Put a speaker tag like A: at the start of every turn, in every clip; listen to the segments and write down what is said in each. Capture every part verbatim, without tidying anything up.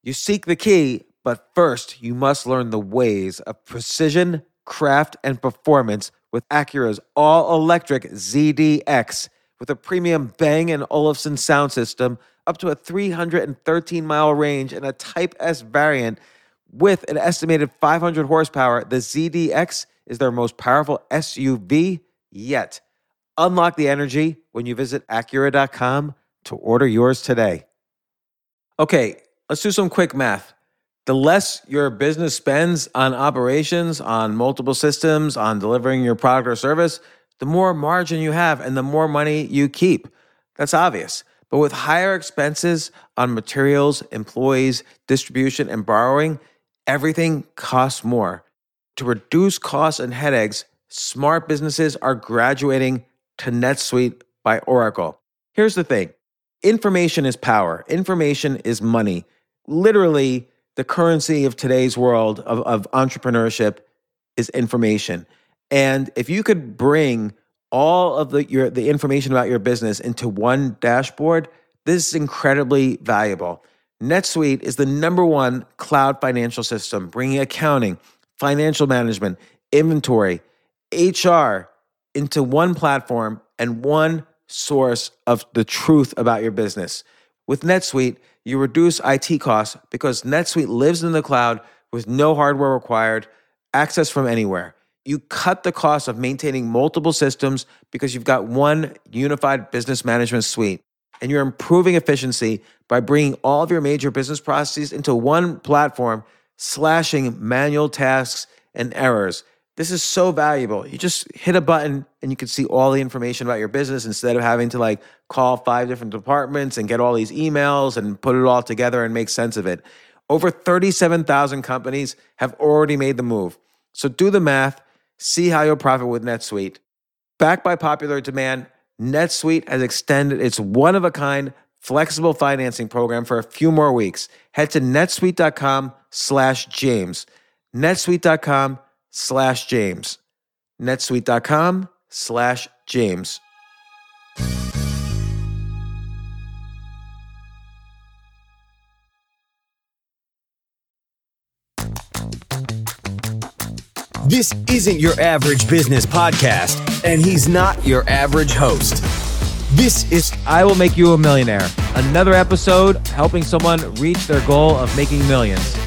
A: You seek the key, but first you must learn the ways of precision, craft, and performance with Acura's all-electric Z D X. With a premium Bang and Olufsen sound system, up to a three hundred thirteen mile range, and a Type S variant with an estimated five hundred horsepower, the Z D X is their most powerful S U V yet. Unlock the energy when you visit Acura dot com to order yours today. Okay, let's do some quick math. The less your business spends on operations, on multiple systems, on delivering your product or service, the more margin you have and the more money you keep. That's obvious. But with higher expenses on materials, employees, distribution, and borrowing, everything costs more. To reduce costs and headaches, smart businesses are graduating to NetSuite by Oracle. Here's the thing. Information is power. Information is money. Literally, the currency of today's world of, of entrepreneurship is information. And if you could bring all of the your the information about your business into one dashboard, this is incredibly valuable. NetSuite is the number one cloud financial system, bringing accounting, financial management, inventory, H R into one platform and one source of the truth about your business. With NetSuite, you reduce I T costs because NetSuite lives in the cloud with no hardware required, access from anywhere. You cut the cost of maintaining multiple systems because you've got one unified business management suite. And you're improving efficiency by bringing all of your major business processes into one platform, slashing manual tasks and errors. This is so valuable. You just hit a button and you can see all the information about your business instead of having to like call five different departments and get all these emails and put it all together and make sense of it. Over thirty-seven thousand companies have already made the move. So do the math, see how you'll profit with NetSuite. Backed by popular demand, NetSuite has extended its one-of-a-kind flexible financing program for a few more weeks. Head to netsuite.com slash James. netsuite.com slash James. netsuite.com slash James.
B: This isn't your average business podcast, and he's not your average host. This is
A: I Will Make You a Millionaire, another episode helping someone reach their goal of making millions.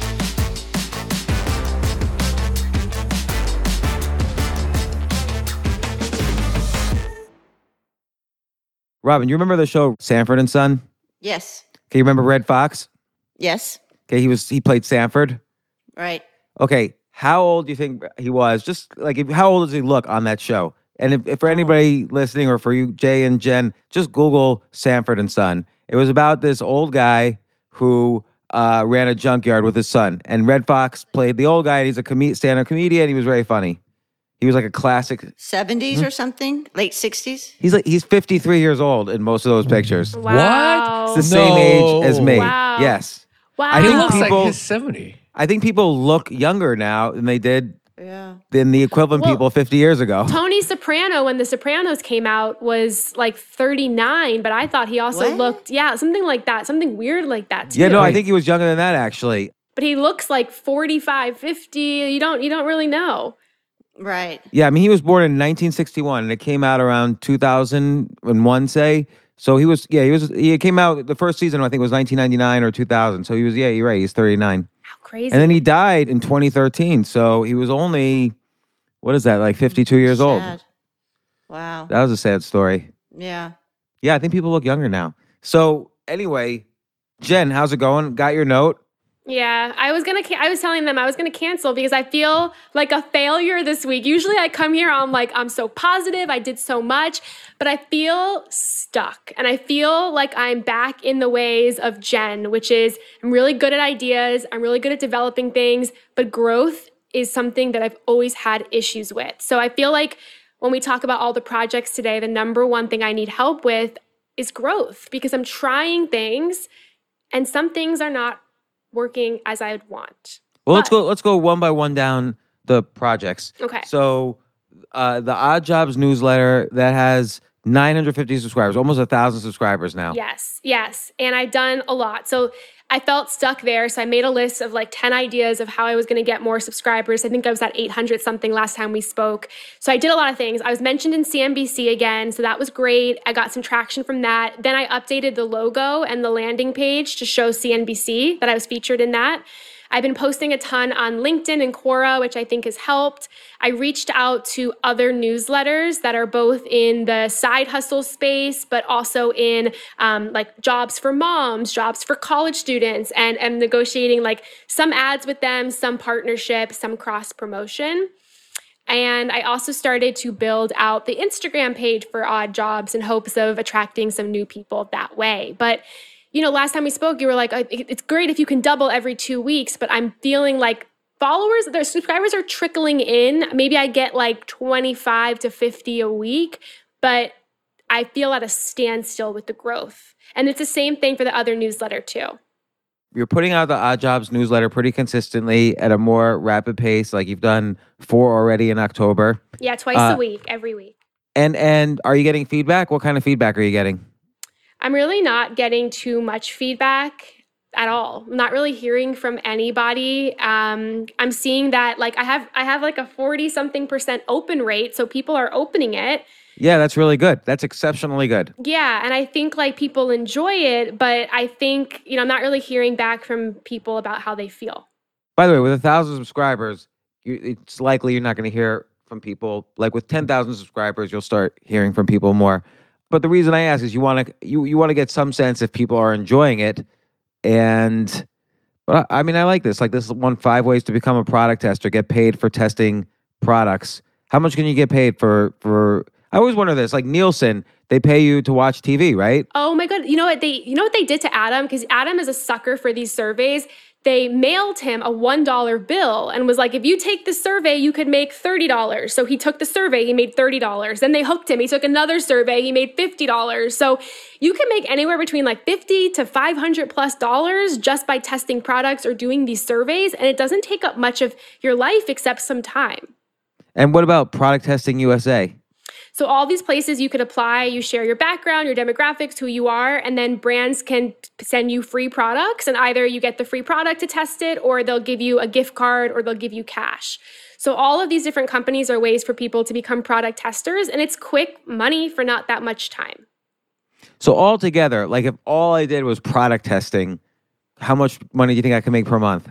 A: Robin, you remember the show Sanford and Son?
C: Yes.
A: Okay, you remember Red Fox?
C: Yes.
A: Okay, he was he played Sanford.
C: Right.
A: Okay, how old do you think he was? Just like, if, how old does he look on that show? And if, if for anybody listening, or for you, Jay and Jen, just Google Sanford and Son. It was about this old guy who uh, ran a junkyard with his son. And Red Fox played the old guy. And he's a com- stand-up comedian. He was very funny. He was like a classic.
C: seventies or something? Late sixties?
A: He's like he's fifty-three years old in most of those pictures.
D: Wow.
A: It's the
D: No.
A: same age as me.
D: Wow.
A: Yes.
D: Wow.
A: I
E: He
A: think
E: looks
A: people-
E: like he's seventy.
A: I think people look younger now than they did
C: Yeah.
A: than the equivalent
D: Well,
A: people fifty years ago.
D: Tony Soprano, when The Sopranos came out, was like thirty-nine, but I thought he also
C: What?
D: looked, yeah, something like that, something weird like that too.
A: Yeah, no, I think he was younger than that actually.
D: But he looks like forty-five, fifty. You don't, you don't really know.
C: Right.
A: Yeah, I mean, he was born in nineteen sixty-one, and it came out around two thousand one, say. So he was, yeah, he was. He came out the first season, I think, was nineteen ninety-nine or two thousand. So he was, yeah, you're right. He's thirty-nine,
D: How crazy.
A: and then he died in twenty thirteen. So he was only, what is that, like fifty-two years old?
C: Sad. Wow.
A: That was a sad story.
C: Yeah.
A: Yeah, I think people look younger now. So anyway, Jen, how's it going? Got your note?
D: Yeah, I was gonna. ca- I was telling them I was gonna cancel because I feel like a failure this week. Usually, I come here, I'm like, I'm so positive, I did so much, but I feel stuck, and I feel like I'm back in the ways of Jen, which is I'm really good at ideas, I'm really good at developing things, but growth is something that I've always had issues with. So I feel like when we talk about all the projects today, the number one thing I need help with is growth because I'm trying things, and some things are not working as I would want.
A: Well, let's
D: But-
A: go. Let's go one by one down the projects.
D: Okay.
A: So, uh, the Odd Jobs newsletter that has nine hundred fifty subscribers, almost a thousand subscribers now.
D: Yes, yes. And I've done a lot. So I felt stuck there. So I made a list of like ten ideas of how I was going to get more subscribers. I think I was at eight hundred something last time we spoke. So I did a lot of things. I was mentioned in C N B C again. So that was great. I got some traction from that. Then I updated the logo and the landing page to show C N B C that I was featured in that. I've been posting a ton on LinkedIn and Quora, which I think has helped. I reached out to other newsletters that are both in the side hustle space, but also in um, like jobs for moms, jobs for college students, and am negotiating like some ads with them, some partnership, some cross promotion. And I also started to build out the Instagram page for Odd Jobs in hopes of attracting some new people that way. But you know, last time we spoke, you were like, it's great if you can double every two weeks, but I'm feeling like followers, their subscribers are trickling in. Maybe I get like twenty-five to fifty a week, but I feel at a standstill with the growth. And it's the same thing for the other newsletter too.
A: You're putting out the Odd Jobs newsletter pretty consistently at a more rapid pace. Like you've done four already in October.
D: Yeah, twice
A: uh,
D: a week, every week.
A: And and are you getting feedback? What kind of feedback are you getting?
D: I'm really not getting too much feedback at all. I'm not really hearing from anybody. Um, I'm seeing that like I have I have like a forty something percent open rate, so people are opening it.
A: Yeah, that's really good. That's exceptionally good.
D: Yeah, and I think like people enjoy it, but I think, you know, I'm not really hearing back from people about how they feel.
A: By the way, with a thousand subscribers, you, it's likely you're not going to hear from people. Like with ten thousand subscribers, you'll start hearing from people more. But the reason I ask is you want to you you want to get some sense if people are enjoying it, and but I mean I like this. Like this one five ways to become a product tester. Get paid for testing products. How much can you get paid for for? I always wonder this. Like Nielsen, they pay you to watch T V, right?
D: Oh my God! You know what they you know what they did to Adam, because Adam is a sucker for these surveys. They mailed him a one dollar bill and was like, if you take this survey, you could make thirty dollars. So he took the survey, he made thirty dollars. Then they hooked him. He took another survey, he made fifty dollars. So you can make anywhere between like fifty to five hundred plus dollars just by testing products or doing these surveys. And it doesn't take up much of your life except some time.
A: And what about Product Testing U S A?
D: So all these places you could apply, you share your background, your demographics, who you are, and then brands can send you free products, and either you get the free product to test it, or they'll give you a gift card, or they'll give you cash. So all of these different companies are ways for people to become product testers, and it's quick money for not that much time.
A: So altogether, like if all I did was product testing, how much money do you think I can make per month?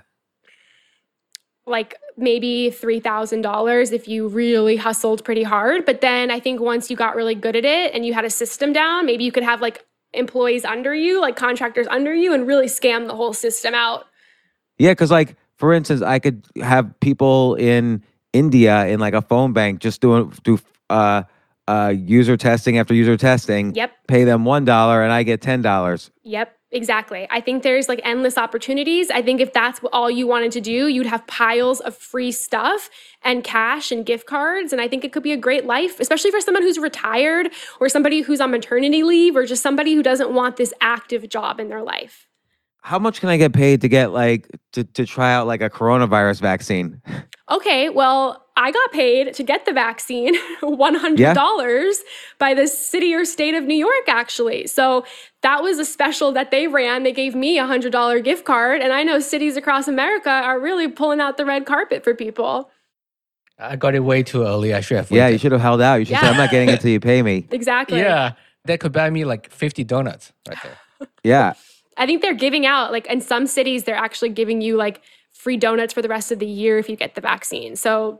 D: Like maybe three thousand dollars if you really hustled pretty hard. But then I think once you got really good at it and you had a system down, maybe you could have like employees under you, like contractors under you, and really scam the whole system out.
A: Yeah, because like, for instance, I could have people in India in like a phone bank just doing do uh, uh, user testing after user testing.
D: Yep.
A: Pay them one dollar and I get ten dollars.
D: Yep. Exactly. I think there's like endless opportunities. I think if that's all you wanted to do, you'd have piles of free stuff and cash and gift cards. And I think it could be a great life, especially for someone who's retired or somebody who's on maternity leave or just somebody who doesn't want this active job in their life.
A: How much can I get paid to get like, to, to try out like a coronavirus vaccine?
D: Okay, well, I got paid to get the vaccine one hundred dollars yeah. by the city or state of New York, actually. So that was a special that they ran. They gave me a one hundred dollars gift card. And I know cities across America are really pulling out the red carpet for people.
E: I got it way too early. I should have
A: Yeah,
E: waited.
A: you should have held out. You should
D: Yeah.
A: say, I'm not getting it till you pay me.
D: Exactly.
E: Yeah, that could buy me like fifty donuts right there.
A: Yeah.
D: I think they're giving out, like in some cities, they're actually giving you like free donuts for the rest of the year if you get the vaccine. So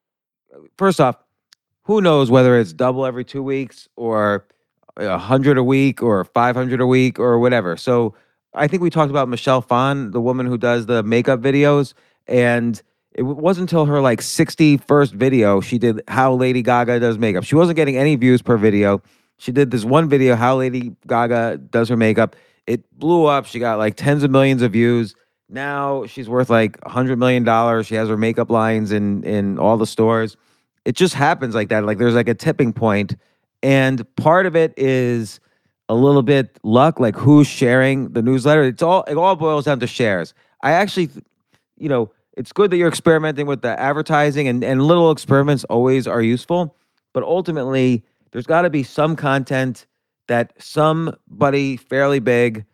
A: First off, who knows whether it's double every two weeks or a hundred a week or five hundred a week or whatever. So I think we talked about Michelle Phan, the woman who does the makeup videos, and it wasn't until her like sixty-first video she did how Lady Gaga does makeup. She wasn't getting any views per video. She did this one video, how Lady Gaga does her makeup. It blew up. She got like tens of millions of views. Now she's worth like one hundred million dollars. She has her makeup lines in, in all the stores. It just happens like that. Like there's like a tipping point. And part of it is a little bit luck, like who's sharing the newsletter. It's all, it all boils down to shares. I actually, you know, it's good that you're experimenting with the advertising, and, and little experiments always are useful. But ultimately, there's got to be some content that somebody fairly big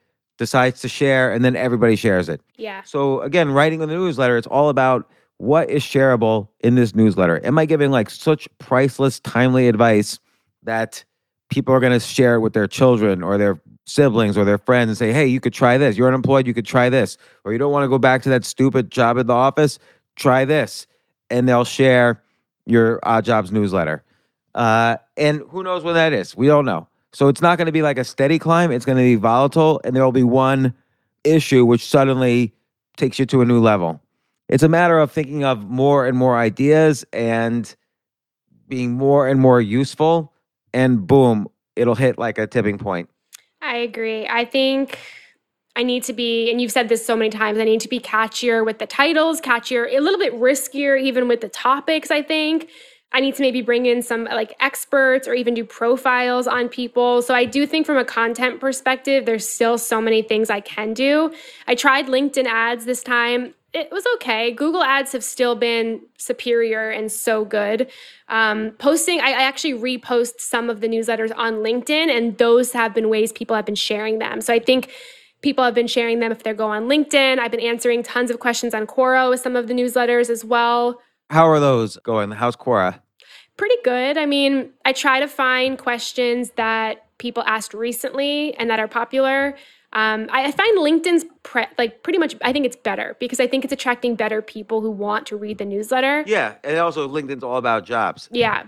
A: decides to share, and then everybody shares it.
D: Yeah.
A: So again, writing the newsletter, it's all about what is shareable in this newsletter. Am I giving like such priceless, timely advice that people are going to share it with their children or their siblings or their friends and say, hey, you could try this. You're unemployed, you could try this. Or you don't want to go back to that stupid job at the office, try this. And they'll share your Odd Jobs newsletter. Uh, and who knows when that is? We don't know. So it's not going to be like a steady climb. It's going to be volatile, and there will be one issue which suddenly takes you to a new level. It's a matter of thinking of more and more ideas and being more and more useful, and boom, it'll hit like a tipping point.
D: I agree. I think I need to be, and you've said this so many times, I need to be catchier with the titles, catchier, a little bit riskier even with the topics, I think. I need to maybe bring in some like experts or even do profiles on people. So I do think from a content perspective, there's still so many things I can do. I tried LinkedIn ads this time. It was okay. Google ads have still been superior and so good. Um, posting, I, I actually repost some of the newsletters on LinkedIn, and those have been ways people have been sharing them. So I think people have been sharing them if they go on LinkedIn. I've been answering tons of questions on Quora with some of the newsletters as well.
A: How are those going? How's Quora?
D: Pretty good. I mean, I try to find questions that people asked recently and that are popular. Um, I, I find LinkedIn's pre- like pretty much, I think it's better because I think it's attracting better people who want to read the newsletter.
A: Yeah, and also LinkedIn's all about jobs.
D: Yeah.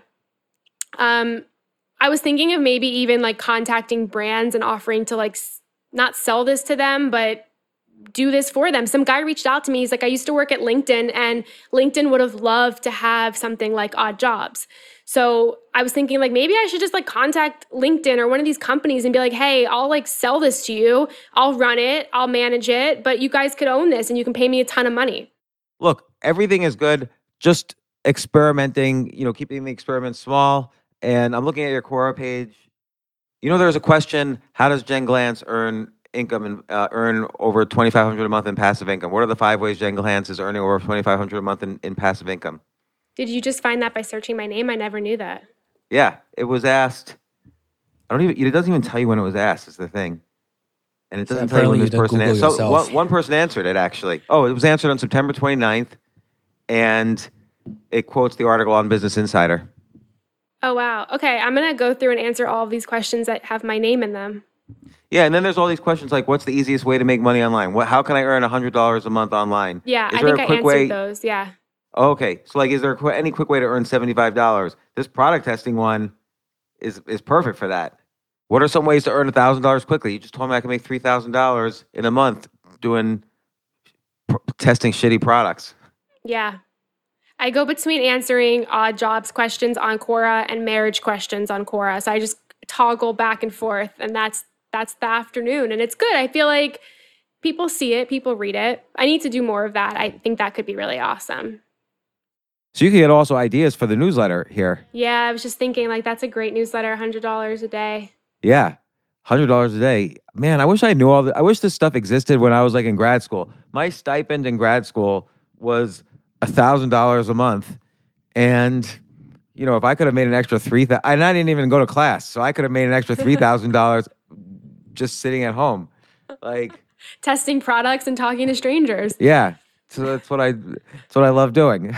D: Um, I was thinking of maybe even like contacting brands and offering to like s- not sell this to them, but do this for them. Some guy reached out to me. He's like, I used to work at LinkedIn, and LinkedIn would have loved to have something like Odd Jobs. So I was thinking like, maybe I should just like contact LinkedIn or one of these companies and be like, hey, I'll like sell this to you. I'll run it. I'll manage it, but you guys could own this and you can pay me a ton of money.
A: Look, everything is good. Just experimenting, you know, keeping the experiment small. And I'm looking at your Quora page. You know, there's a question, how does Jen Glantz earn income and uh, earn over twenty-five hundred dollars a month in passive income? What are the five ways Jen Glantz is earning over twenty-five hundred dollars a month in, in passive income?
D: Did you just find that by searching my name? I never knew that.
A: Yeah, it was asked. I don't even, it doesn't even tell you when it was asked, is the thing. And it
E: So
A: doesn't tell you when
E: apparently
A: this
E: you don't
A: person
E: Google
A: answered. So
E: yourself.
A: one, one person answered it, actually. Oh, it was answered on September twenty-ninth, and it quotes the article on Business Insider.
D: Oh, wow. Okay, I'm going to go through and answer all of these questions that have my name in them.
A: Yeah, and then there's all these questions like, what's the easiest way to make money online? What, how can I earn one hundred dollars a month online?
D: Yeah,
A: Is
D: I
A: there
D: think
A: a
D: I
A: quick
D: answered
A: way?
D: those. Yeah.
A: Okay, so like, is there a qu- any quick way to earn seventy-five dollars? This product testing one is is perfect for that. What are some ways to earn one thousand dollars quickly? You just told me I can make three thousand dollars in a month doing pr- testing shitty products.
D: Yeah. I go between answering Odd Jobs questions on Quora and marriage questions on Quora. So I just toggle back and forth, and that's that's the afternoon. And it's good. I feel like people see it, people read it. I need to do more of that. I think that could be really awesome.
A: So you can get also ideas for the newsletter here.
D: Yeah, I was just thinking like that's a great newsletter, one hundred dollars a day.
A: Yeah, one hundred dollars a day. Man, I wish I knew all the, I wish this stuff existed when I was like in grad school. My stipend in grad school was one thousand dollars a month. And, you know, if I could have made an extra three thousand dollars, and I didn't even go to class, so I could have made an extra three thousand dollars just sitting at home. Like,
D: Testing products and talking to strangers.
A: yeah. So that's what I, that's what I love doing.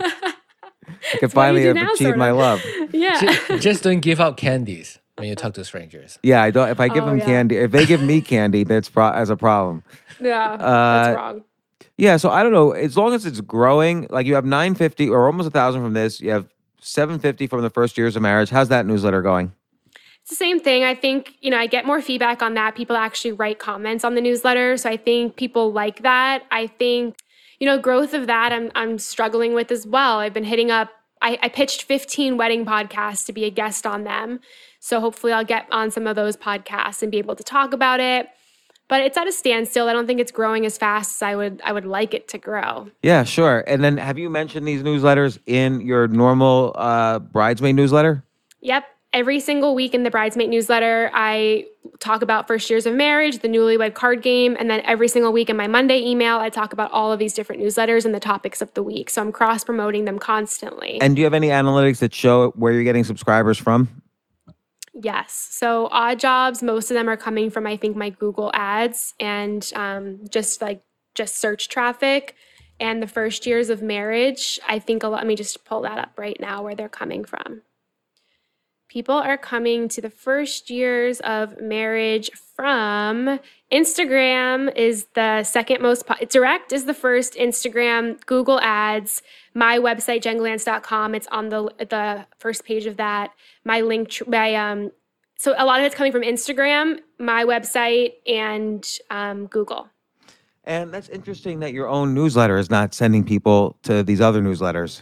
A: I can
D: It's what you
A: finally
D: do
A: have
D: now,
A: achieved
D: sort
A: my
D: of.
A: love.
D: Yeah.
E: Just, just don't give out candies when you talk to strangers.
A: Yeah, I don't. If I give
D: Oh,
A: them
D: yeah.
A: candy, if they give me candy, that's pro- as a problem.
D: Yeah,
A: Uh,
D: that's wrong.
A: Yeah, so I don't know. As long as it's growing, like you have nine fifty or almost a thousand from this, you have seven fifty from the first years of marriage. How's that newsletter going?
D: It's the same thing. I think, you know, I get more feedback on that. People actually write comments on the newsletter. So I think people like that. I think, you know, growth of that I'm I'm struggling with as well. I've been hitting up, I, I pitched fifteen wedding podcasts to be a guest on them. So hopefully I'll get on some of those podcasts and be able to talk about it. But it's at a standstill. I don't think it's growing as fast as I would I would like it to grow.
A: Yeah, sure. And then have you mentioned these newsletters in your normal uh, bridesmaid newsletter?
D: Yep. Every single week in the Bridesmaid newsletter, I talk about first years of marriage, the newlywed card game, and then every single week in my Monday email, I talk about all of these different newsletters and the topics of the week. So I'm cross-promoting them constantly.
A: And do you have any analytics that show where you're getting subscribers from?
D: Yes. So odd jobs, most of them are coming from, I think, my Google ads and um, just like just search traffic. And the first years of marriage, I think a lot, let me just pull that up right now where they're coming from. People are coming to the first years of marriage from Instagram is the second most, po- direct is the first, Instagram, Google ads, my website, jen glantz dot com. It's on the the first page of that. My link, tr- my, um, so a lot of it's coming from Instagram, my website, and um, Google.
A: And that's interesting that your own newsletter is not sending people to these other newsletters.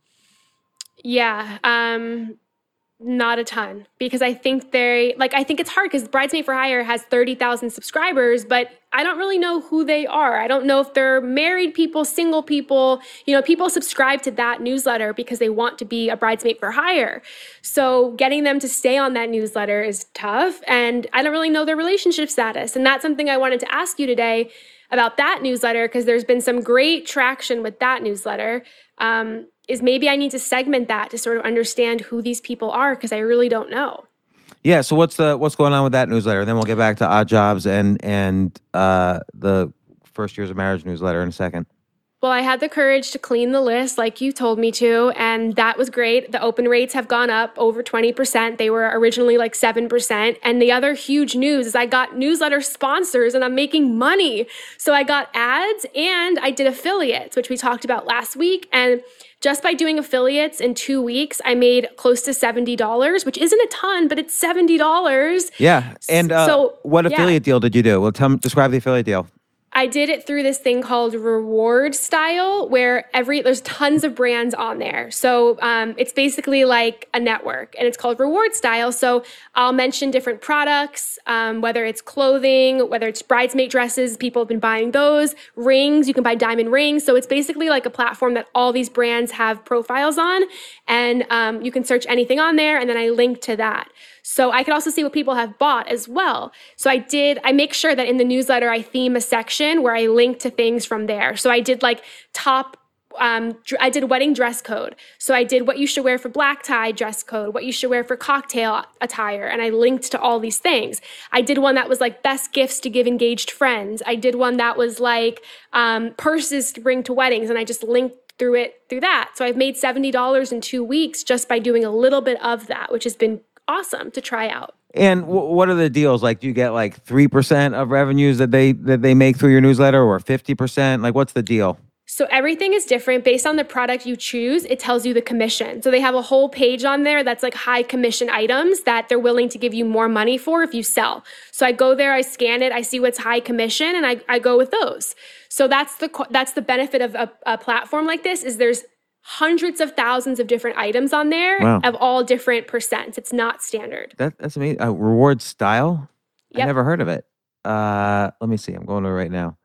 D: Yeah. Um, Not a ton, because I think they like I think it's hard because Bridesmaid for Hire has thirty thousand subscribers, but I don't really know who they are. I don't know if they're married people, single people. You know, people subscribe to that newsletter because they want to be a bridesmaid for hire. So getting them to stay on that newsletter is tough, and I don't really know their relationship status. And that's something I wanted to ask you today about that newsletter, because there's been some great traction with that newsletter. Um, is maybe I need to segment that to sort of understand who these people are, because I really don't know.
A: Yeah. So what's the what's going on with that newsletter? Then we'll get back to odd jobs and and uh, the first years of marriage newsletter in a second.
D: Well, I had the courage to clean the list like you told me to, and that was great. The open rates have gone up over twenty percent. They were originally like seven percent. And the other huge news is I got newsletter sponsors and I'm making money. So I got ads and I did affiliates, which we talked about last week. And just by doing affiliates in two weeks, I made close to seventy dollars, which isn't a ton, but it's seventy dollars.
A: Yeah. And uh,
D: So,
A: what
D: yeah.
A: affiliate deal did you do? Well, tell me, describe the affiliate deal.
D: I did it through this thing called Reward Style, where every there's tons of brands on there. So um, it's basically like a network, and it's called Reward Style. So I'll mention different products, um, whether it's clothing, whether it's bridesmaid dresses, people have been buying those, rings, you can buy diamond rings. So it's basically like a platform that all these brands have profiles on, and um, you can search anything on there, and then I link to that. So I could also see what people have bought as well. So I did, I make sure that in the newsletter, I theme a section where I link to things from there. So I did like top, um, I did wedding dress code. So I did what you should wear for black tie dress code, what you should wear for cocktail attire. And I linked to all these things. I did one that was like best gifts to give engaged friends. I did one that was like um, purses to bring to weddings. And I just linked through it through that. So I've made seventy dollars in two weeks just by doing a little bit of that, which has been awesome to try out.
A: And w- what are the deals? Like, do you get like three percent of revenues that they that they make through your newsletter, or fifty percent? Like, what's the deal?
D: So everything is different based on the product you choose. It tells you the commission. So they have a whole page on there that's like high commission items that they're willing to give you more money for if you sell. So I go there, I scan it, I see what's high commission, and I, I go with those. So that's the that's the benefit of a, a platform like this, is there's hundreds of thousands of different items on there.
A: Wow.
D: Of all different percents. It's not standard.
A: That, that's amazing. A reward style? I
D: Yep.
A: never heard of it. Uh, let me see. I'm going to it right now.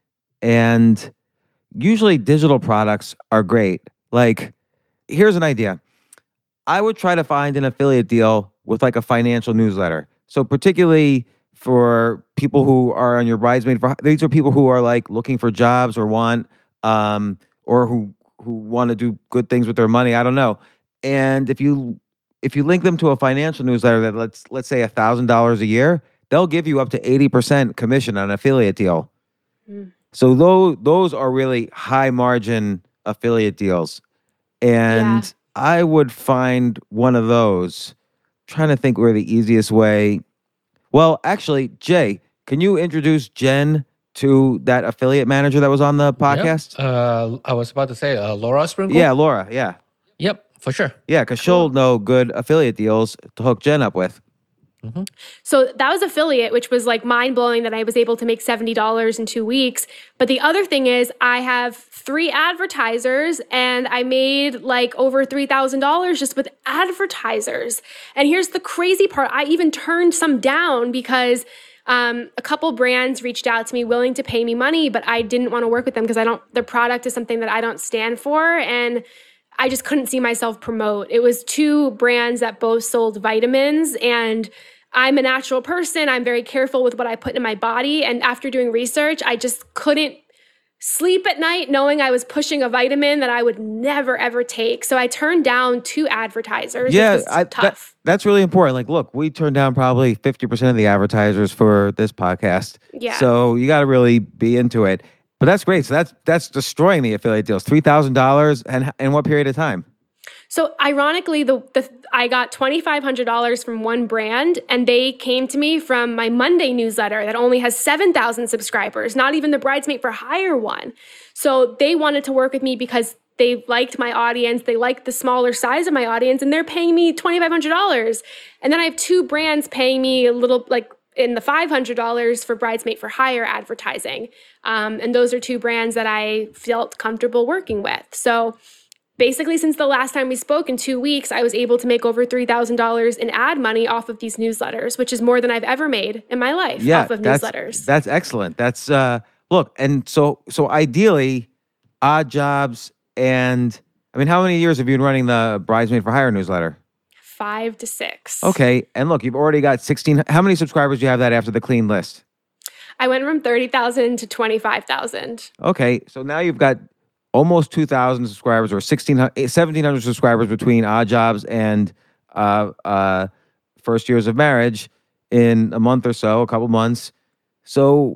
A: And usually digital products are great. Like, here's an idea. I would try to find an affiliate deal with like a financial newsletter. So particularly for people who are on your bridesmaid, for, these are people who are like looking for jobs or want, um, or who who want to do good things with their money. I don't know. And if you if you link them to a financial newsletter that let's let's say a thousand dollars a year, they'll give you up to eighty percent commission on an affiliate deal.
D: Mm.
A: So those those are really high margin affiliate deals. And
D: Yeah.
A: I would find one of those. Trying to think where the easiest way. Well, actually, Jay, can you introduce Jen to that affiliate manager that was on the podcast?
E: Yep. Uh, I was about to say uh, Laura Sprinkle.
A: Yeah, Laura. Yeah.
E: Yep, for sure.
A: Yeah, because she'll know good affiliate deals to hook Jen up with.
D: So that was affiliate, which was like mind blowing that I was able to make seventy dollars in two weeks. But the other thing is I have three advertisers and I made like over three thousand dollars just with advertisers. And here's the crazy part. I even turned some down because um, a couple brands reached out to me willing to pay me money, but I didn't want to work with them because I don't, their product is something that I don't stand for. And I just couldn't see myself promote. It was two brands that both sold vitamins, and I'm a natural person. I'm very careful with what I put in my body. And after doing research, I just couldn't sleep at night knowing I was pushing a vitamin that I would never, ever take. So I turned down two advertisers.
A: Yeah,
D: which was
A: I, that,
D: tough.
A: that's really important. Like, look, we turned down probably fifty percent of the advertisers for this podcast.
D: Yeah.
A: So you got to really be into it. But that's great. So that's that's destroying the affiliate deals. three thousand dollars and in what period of time?
D: So ironically, the, the I got twenty-five hundred dollars from one brand, and they came to me from my Monday newsletter that only has seven thousand subscribers, not even the Bridesmaid for Hire one. So they wanted to work with me because they liked my audience, they liked the smaller size of my audience, and they're paying me twenty-five hundred dollars. And then I have two brands paying me a little, like in the five hundred dollars for Bridesmaid for Hire advertising. Um, and those are two brands that I felt comfortable working with. So basically, since the last time we spoke in two weeks, I was able to make over three thousand dollars in ad money off of these newsletters, which is more than I've ever made in my life
A: Yeah,
D: off of
A: that's,
D: newsletters.
A: That's excellent. That's, uh, look, and so so ideally, Odd Jobs and, I mean, how many years have you been running the Bridesmaid for Hire newsletter?
D: Five to six.
A: Okay, and look, you've already got sixteen, how many subscribers do you have that after the clean list?
D: I went from thirty thousand to twenty-five thousand.
A: Okay, so now you've got almost two thousand subscribers or sixteen hundred, seventeen hundred subscribers between Odd Jobs and uh, uh, First Years of Marriage in a month or so, a couple months. So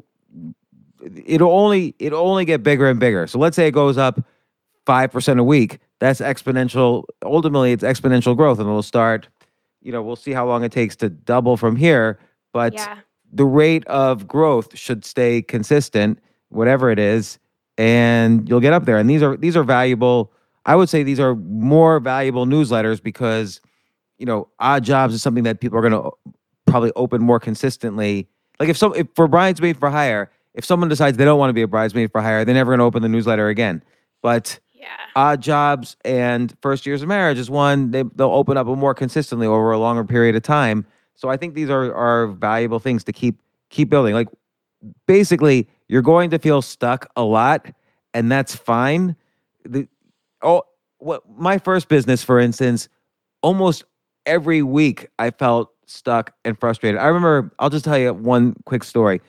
A: it'll only it'll only get bigger and bigger. So let's say it goes up five percent a week. That's exponential. Ultimately, it's exponential growth, and it'll start, you know, we'll see how long it takes to double from here. But
D: Yeah.
A: the rate of growth should stay consistent, whatever it is, and you'll get up there. And these are these are valuable. I would say these are more valuable newsletters because, you know, Odd Jobs is something that people are going to probably open more consistently. Like if so, if for Bridesmaid for Hire, if someone decides they don't want to be a Bridesmaid for Hire, they're never going to open the newsletter again. But
D: Yeah.
A: Odd Jobs and First Years of Marriage is one they they'll open up more consistently over a longer period of time. So I think these are are valuable things to keep keep building. Like basically, you're going to feel stuck a lot, and that's fine. The oh, what my first business, for instance, almost every week I felt stuck and frustrated. I remember, I'll just tell you one quick story.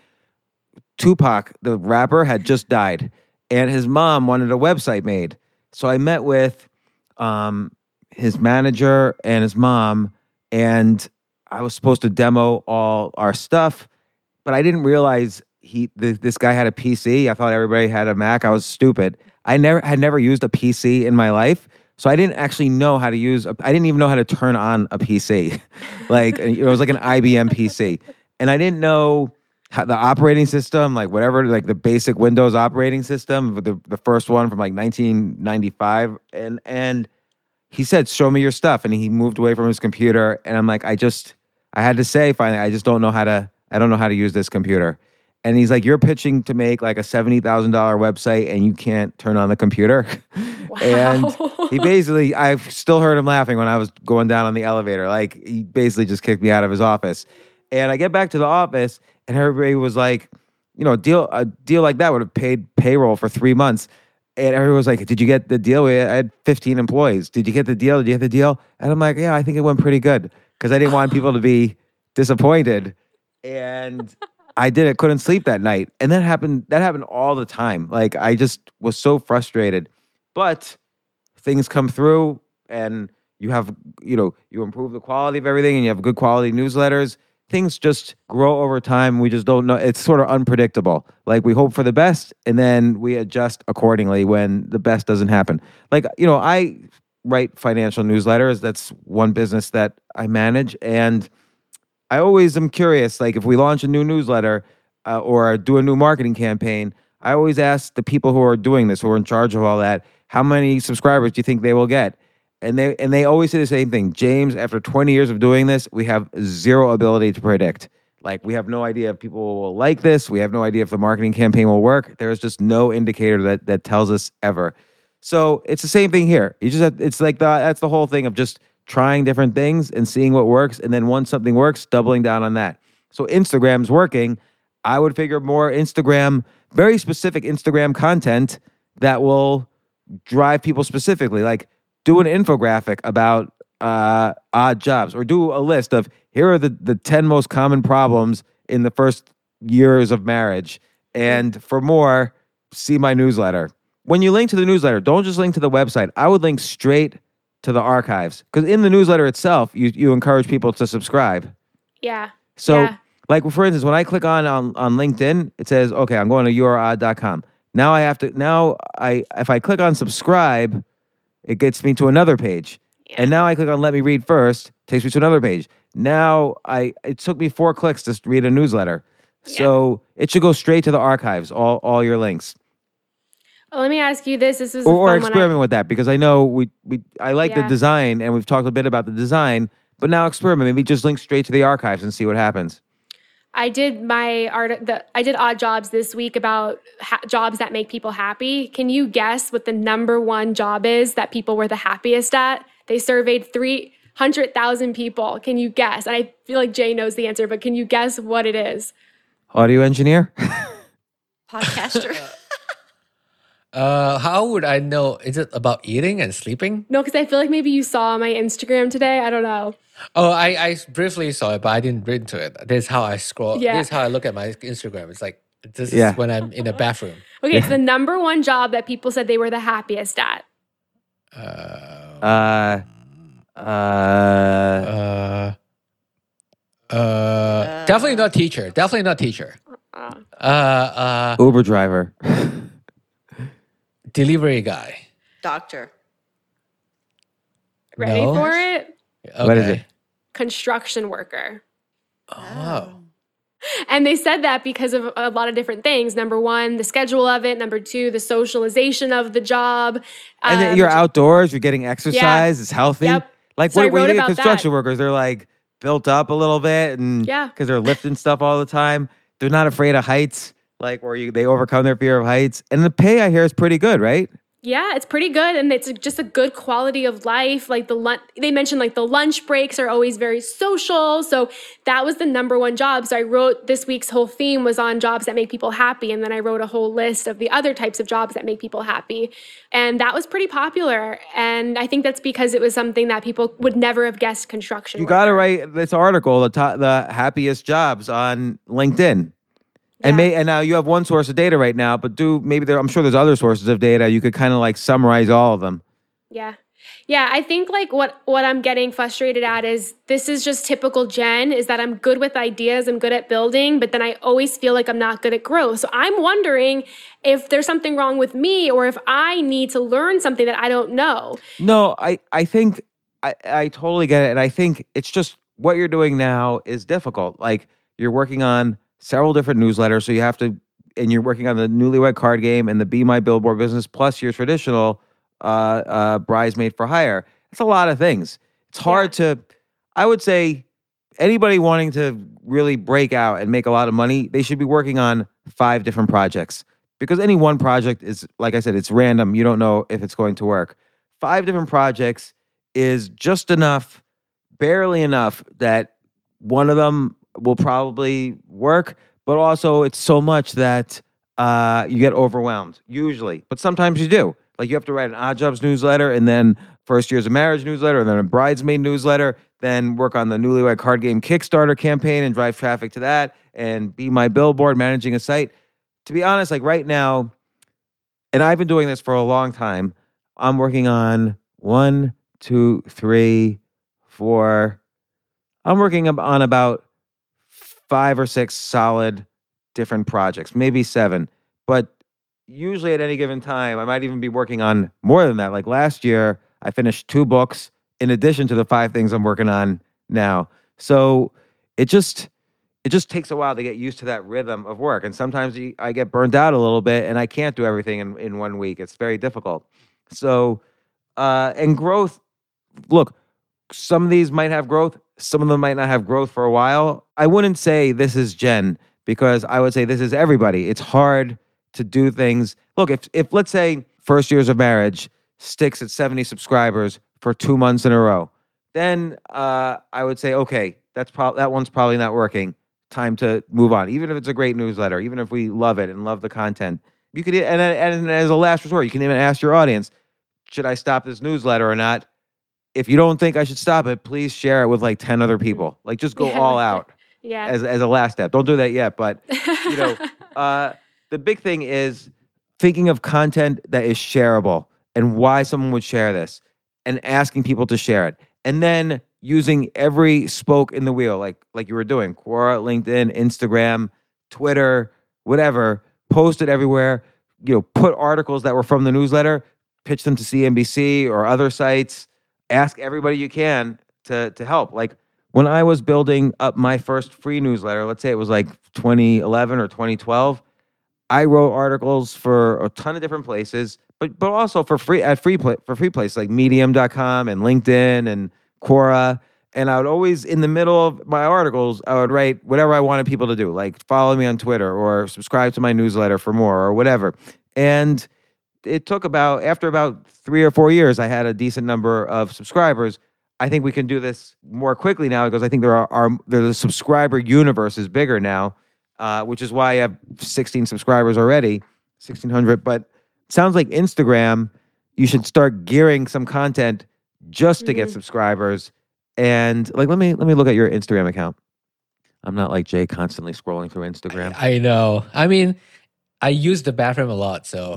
A: Tupac, the rapper, had just died, and his mom wanted a website made. So I met with um, his manager and his mom, and I was supposed to demo all our stuff, but I didn't realize he th- this guy had a P C. I thought everybody had a Mac. I was stupid. I never had never used a P C in my life, so I didn't actually know how to use. A, I didn't even know how to turn on a P C. Like it was like an I B M P C, and I didn't know how the operating system, like whatever, like the basic Windows operating system, the the first one from like nineteen ninety-five, and and he said, "Show me your stuff," and he moved away from his computer, and I'm like, I just, I had to say finally, I just don't know how to, I don't know how to use this computer. And he's like, you're pitching to make like a seventy thousand dollars website and you can't turn on the computer.
D: Wow.
A: And he basically, I've still heard him laughing when I was going down on the elevator. Like he basically just kicked me out of his office. And I get back to the office and everybody was like, you know, deal a deal like that would have paid payroll for three months. And everyone was like, did you get the deal? I had fifteen employees. Did you get the deal? Did you get the deal? And I'm like, yeah, I think it went pretty good because I didn't want people to be disappointed. And I did it, couldn't sleep that night. And that happened, that happened all the time. Like I just was so frustrated. But things come through and you have, you know, you improve the quality of everything and you have good quality newsletters. Things just grow over time. We just don't know. It's sort of unpredictable. Like we hope for the best and then we adjust accordingly when the best doesn't happen. Like, you know, I write financial newsletters. That's one business that I manage. And I always am curious, like if we launch a new newsletter uh, or do a new marketing campaign, I always ask the people who are doing this, who are in charge of all that, how many subscribers do you think they will get? And they and they always say the same thing. James, after twenty years of doing this, we have zero ability to predict. Like we have no idea if people will like this. We have no idea if the marketing campaign will work. There's just no indicator that that tells us ever. So it's the same thing here. You just have, it's like the, that's the whole thing of just trying different things and seeing what works. And then once something works, doubling down on that. So Instagram's working. I would figure more Instagram, very specific Instagram content that will drive people specifically. Like do an infographic about uh, Odd Jobs or do a list of here are the, the ten most common problems in the first years of marriage. And for more, see my newsletter. When you link to the newsletter, don't just link to the website. I would link straight to the archives because in the newsletter itself, you you encourage people to subscribe.
D: Yeah.
A: So,
D: yeah.
A: like for instance, when I click on, on on LinkedIn, it says, "Okay, I'm going to you are odd dot com." Now I have to. Now I if I click on subscribe, it gets me to another page,
D: Yeah.
A: and now I click on let me read first, takes me to another page. Now I it took me four clicks to read a newsletter, so it should go straight to the archives. All all your links.
D: Well, let me ask you this. This is
A: Or,
D: a
A: or
D: fun one.
A: experiment with that because I know we we I like the
D: Yeah.
A: design and we've talked a bit about the design, but now experiment. Maybe just link straight to the archives and see what happens.
D: I did my art. The, I did odd jobs this week about ha- jobs that make people happy. Can you guess what the number one job is that people were the happiest at? They surveyed three hundred thousand people. Can you guess? And I feel like Jay knows the answer, but can you guess what it is?
A: Audio engineer.
C: Podcaster.
E: Uh, how would I know? Is it about eating and sleeping?
D: No, because I feel like maybe you saw my Instagram today. I don't know.
E: Oh, I, I briefly saw it, but I didn't read into it. This is how I scroll.
D: Yeah.
E: This is how I look at my Instagram. It's like this
A: Yeah.
E: is when I'm in a bathroom.
D: Okay, it's the number one job that people said they were the happiest at.
E: Uh,
A: Uh, uh,
E: uh, uh, definitely not teacher. Definitely not teacher.
D: Uh,
E: Uh, uh,
A: Uber driver.
E: delivery guy.
C: Doctor.
D: ready
E: No.
D: for it?
E: Okay.
A: What is it?
D: Construction worker.
E: Oh.
D: And they said that because of a lot of different things. Number one, the schedule of it. Number two, the socialization of the job.
A: And then
D: Um,
A: you're outdoors, you're getting exercise, it's healthy.
D: Yep.
A: Like
D: So I
A: what, when
D: wrote
A: you get
D: about
A: construction
D: that.
A: workers, they're like built up a little bit and
D: Yeah.
A: because they're lifting stuff all the time. They're not afraid of heights, like where you they overcome their fear of heights. And the pay I hear is pretty good, right?
D: Yeah, it's pretty good, and it's just a good quality of life. Like the lunch, they mentioned like the lunch breaks are always very social. So that was the number one job. So I wrote this week's whole theme was on jobs that make people happy, and then I wrote a whole list of the other types of jobs that make people happy, and that was pretty popular. And I think that's because it was something that people would never have guessed. Construction.
A: You got to
D: worker.
A: write this article, the top, the happiest jobs on LinkedIn. And
D: Yeah.
A: may and now you have one source of data right now, but do maybe there I'm sure there's other sources of data. You could kind of like summarize all of them.
D: Yeah. Yeah, I think like what what I'm getting frustrated at is this is just typical Jen is that I'm good with ideas, I'm good at building, but then I always feel like I'm not good at growth. So I'm wondering if there's something wrong with me or if I need to learn something that I don't know.
A: No, I, I think I, I totally get it. And I think it's just what you're doing now is difficult. Like you're working on several different newsletters. So you have to, and you're working on the Newlywed Card Game and the Be My Billboard business, plus your traditional uh, uh, bridesmaid for hire. It's a lot of things. It's hard to, I would say, anybody wanting to really break out and make a lot of money, they should be working on five different projects because any one project is, like I said, it's random. You don't know if it's going to work. Five different projects is just enough, barely enough that one of them will probably work, but also it's so much that uh, you get overwhelmed usually, but sometimes you do. Like you have to write an Odd Jobs newsletter and then first years of marriage newsletter and then a bridesmaid newsletter, then work on the Newlywed Card Game Kickstarter campaign and drive traffic to that and Be My Billboard, managing a site. To be honest, like right now, and I've been doing this for a long time, I'm working on one, two, three, four. I'm working on about five or six solid different projects, maybe seven. But usually at any given time, I might even be working on more than that. Like last year, I finished two books in addition to the five things I'm working on now. So it just it just takes a while to get used to that rhythm of work. And sometimes you- I get burned out a little bit and I can't do everything in, in one week. It's very difficult. So, uh, and growth, look, some of these might have growth. Some of them might not have growth for a while. I wouldn't say this is Jen because I would say this is everybody. It's hard to do things. Look, if, if let's say first years of marriage sticks at seventy subscribers for two months in a row, then uh, I would say, okay, that's prob- that one's probably not working. Time to move on. Even if it's a great newsletter, even if we love it and love the content, you could, and, and as a last resort, you can even ask your audience, should I stop this newsletter or not? If you don't think I should stop it, please share it with like ten other people. Like just go
D: Yeah.
A: all out
D: Yeah.
A: as, as a last step. Don't do that yet. But, you know, uh, the big thing is thinking of content that is shareable and why someone would share this and asking people to share it. And then using every spoke in the wheel, like like you were doing, Quora, LinkedIn, Instagram, Twitter, whatever, post it everywhere, you know, put articles that were from the newsletter, pitch them to C N B C or other sites, ask everybody you can to, to help. Like when I was building up my first free newsletter, let's say it was like twenty eleven or twenty twelve, I wrote articles for a ton of different places, but but also for free at free pla- for free places like medium dot com and LinkedIn and Quora. And I would always, in the middle of my articles, I would write whatever I wanted people to do, like follow me on Twitter or subscribe to my newsletter for more or whatever. And it took about, after about three or four years, I had a decent number of subscribers. I think we can do this more quickly now because I think there are, are the subscriber universe is bigger now, uh, which is why I have sixteen subscribers already, sixteen hundred. But it sounds like Instagram, you should start gearing some content just to mm-hmm. get subscribers. And like, let me let me look at your Instagram account. I'm not like Jay constantly scrolling through Instagram.
E: I, I know. I mean, I use the bathroom a lot, so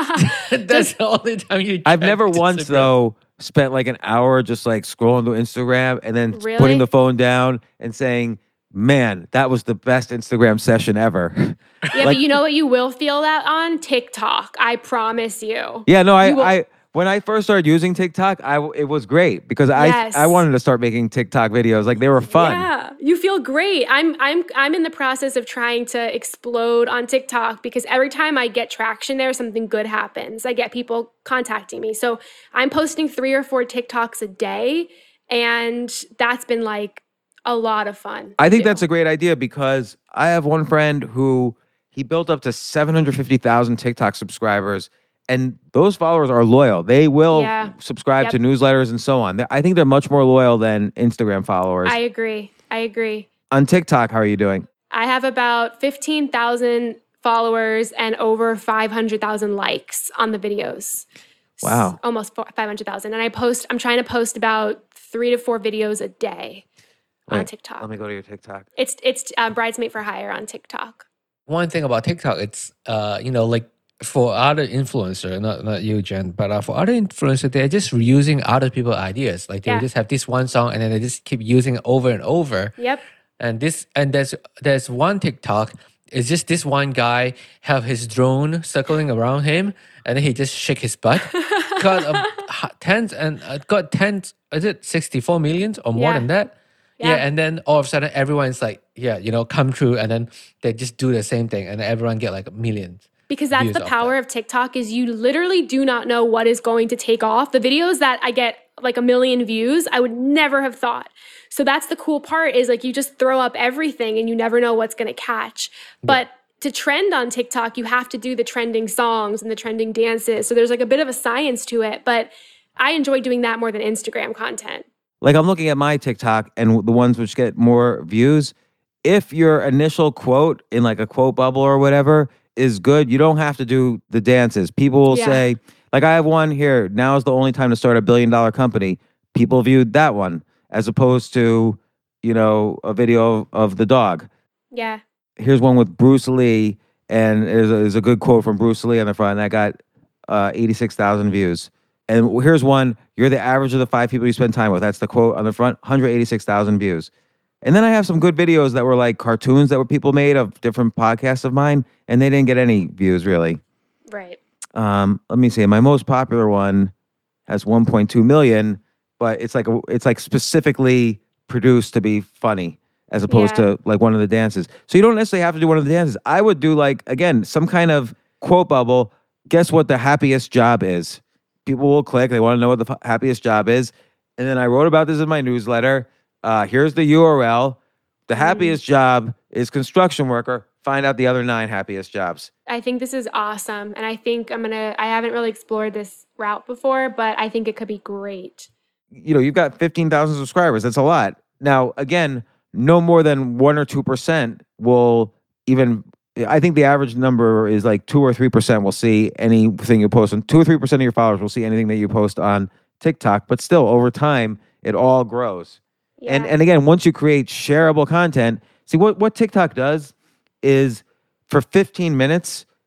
E: that's the only time you.
A: I've never once Instagram. though spent like an hour just like scrolling through Instagram and then
D: really?
A: putting the phone down and saying, "Man, that was the best Instagram session ever."
D: Yeah,
A: like,
D: but you know what? You will feel that on TikTok. I promise you.
A: Yeah, no, I. I When I first started using TikTok, I it was great because I
D: yes.
A: I wanted to start making TikTok videos. Like they were fun.
D: Yeah, you feel great. I'm I'm I'm in the process of trying to explode on TikTok because every time I get traction there, something good happens. I get people contacting me. So I'm posting three or four TikToks a day, and that's been like a lot of fun.
A: I think
D: do.
A: that's a great idea because I have one friend who he built up to seven hundred fifty thousand TikTok subscribers. And those followers are loyal. They will
D: yeah.
A: subscribe
D: yep.
A: to newsletters and so on. I think they're much more loyal than Instagram followers.
D: I agree. I agree.
A: On TikTok, how are you doing?
D: I have about fifteen thousand followers and over five hundred thousand likes on the videos.
A: Wow.
D: Almost five hundred thousand. And I post, I'm trying to post about three to four videos a day
A: Wait,
D: on TikTok.
A: Let me go to your TikTok.
D: It's it's uh, Bridesmaid for Hire on TikTok.
E: One thing about TikTok, it's, uh, you know, like, for other influencer, not not you, Jen, but uh, for other influencers, they're just reusing other people's ideas. Like they
D: yeah.
E: just have this one song and then they just keep using it over and over.
D: Yep.
E: And this and there's there's one TikTok. It's just this one guy have his drone circling around him, and then he just shake his butt. got um, tens and uh, got tens. Is it sixty four millions or more
D: yeah.
E: than that? Yeah. yeah. And then all of a sudden, everyone's like, yeah, you know, come true, and then they just do the same thing, and everyone get like millions.
D: Because that's the power of TikTok is you literally do not know what is going to take off. The videos that I get like a million views, I would never have thought. So that's the cool part is like you just throw up everything and you never know what's going to catch. But to trend on TikTok, you have to do the trending songs and the trending dances. So there's like a bit of a science to it. But I enjoy doing that more than Instagram content.
A: Like I'm looking at my TikTok and the ones which get more views. If your initial quote in like a quote bubble or whatever is good, you don't have to do the dances. People will
D: yeah.
A: say, like I have one here, now is the only time to start a billion dollar company. People viewed that one as opposed to, you know, a video of the dog.
D: Yeah.
A: Here's one with Bruce Lee, and there's a, there's a good quote from Bruce Lee on the front, and that got uh, eighty-six thousand views. And here's one, you're the average of the five people you spend time with. That's the quote on the front, one hundred eighty-six thousand views. And then I have some good videos that were like cartoons that were people made of different podcasts of mine, and they didn't get any views really.
D: Right.
A: Um, let me see. My most popular one has one point two million, but it's like a, it's like specifically produced to be funny as opposed
D: yeah.
A: to like one of the dances. So you don't necessarily have to do one of the dances. I would do like, again, some kind of quote bubble. Guess what the happiest job is? People will click. They want to know what the f- happiest job is. And then I wrote about this in my newsletter. Uh, here's the U R L. The happiest mm. job is construction worker. Find out the other nine happiest jobs.
D: I think this is awesome. And I think I'm going to, I haven't really explored this route before, but I think it could be great.
A: You know, you've got fifteen thousand subscribers. That's a lot. Now, again, no more than one or two percent will even, I think the average number is like two or three percent will see anything you post. And two or three percent of your followers will see anything that you post on TikTok. But still, over time, it all grows.
D: Yeah.
A: And and again, once you create shareable content, see what, what TikTok does is for fifteen minutes,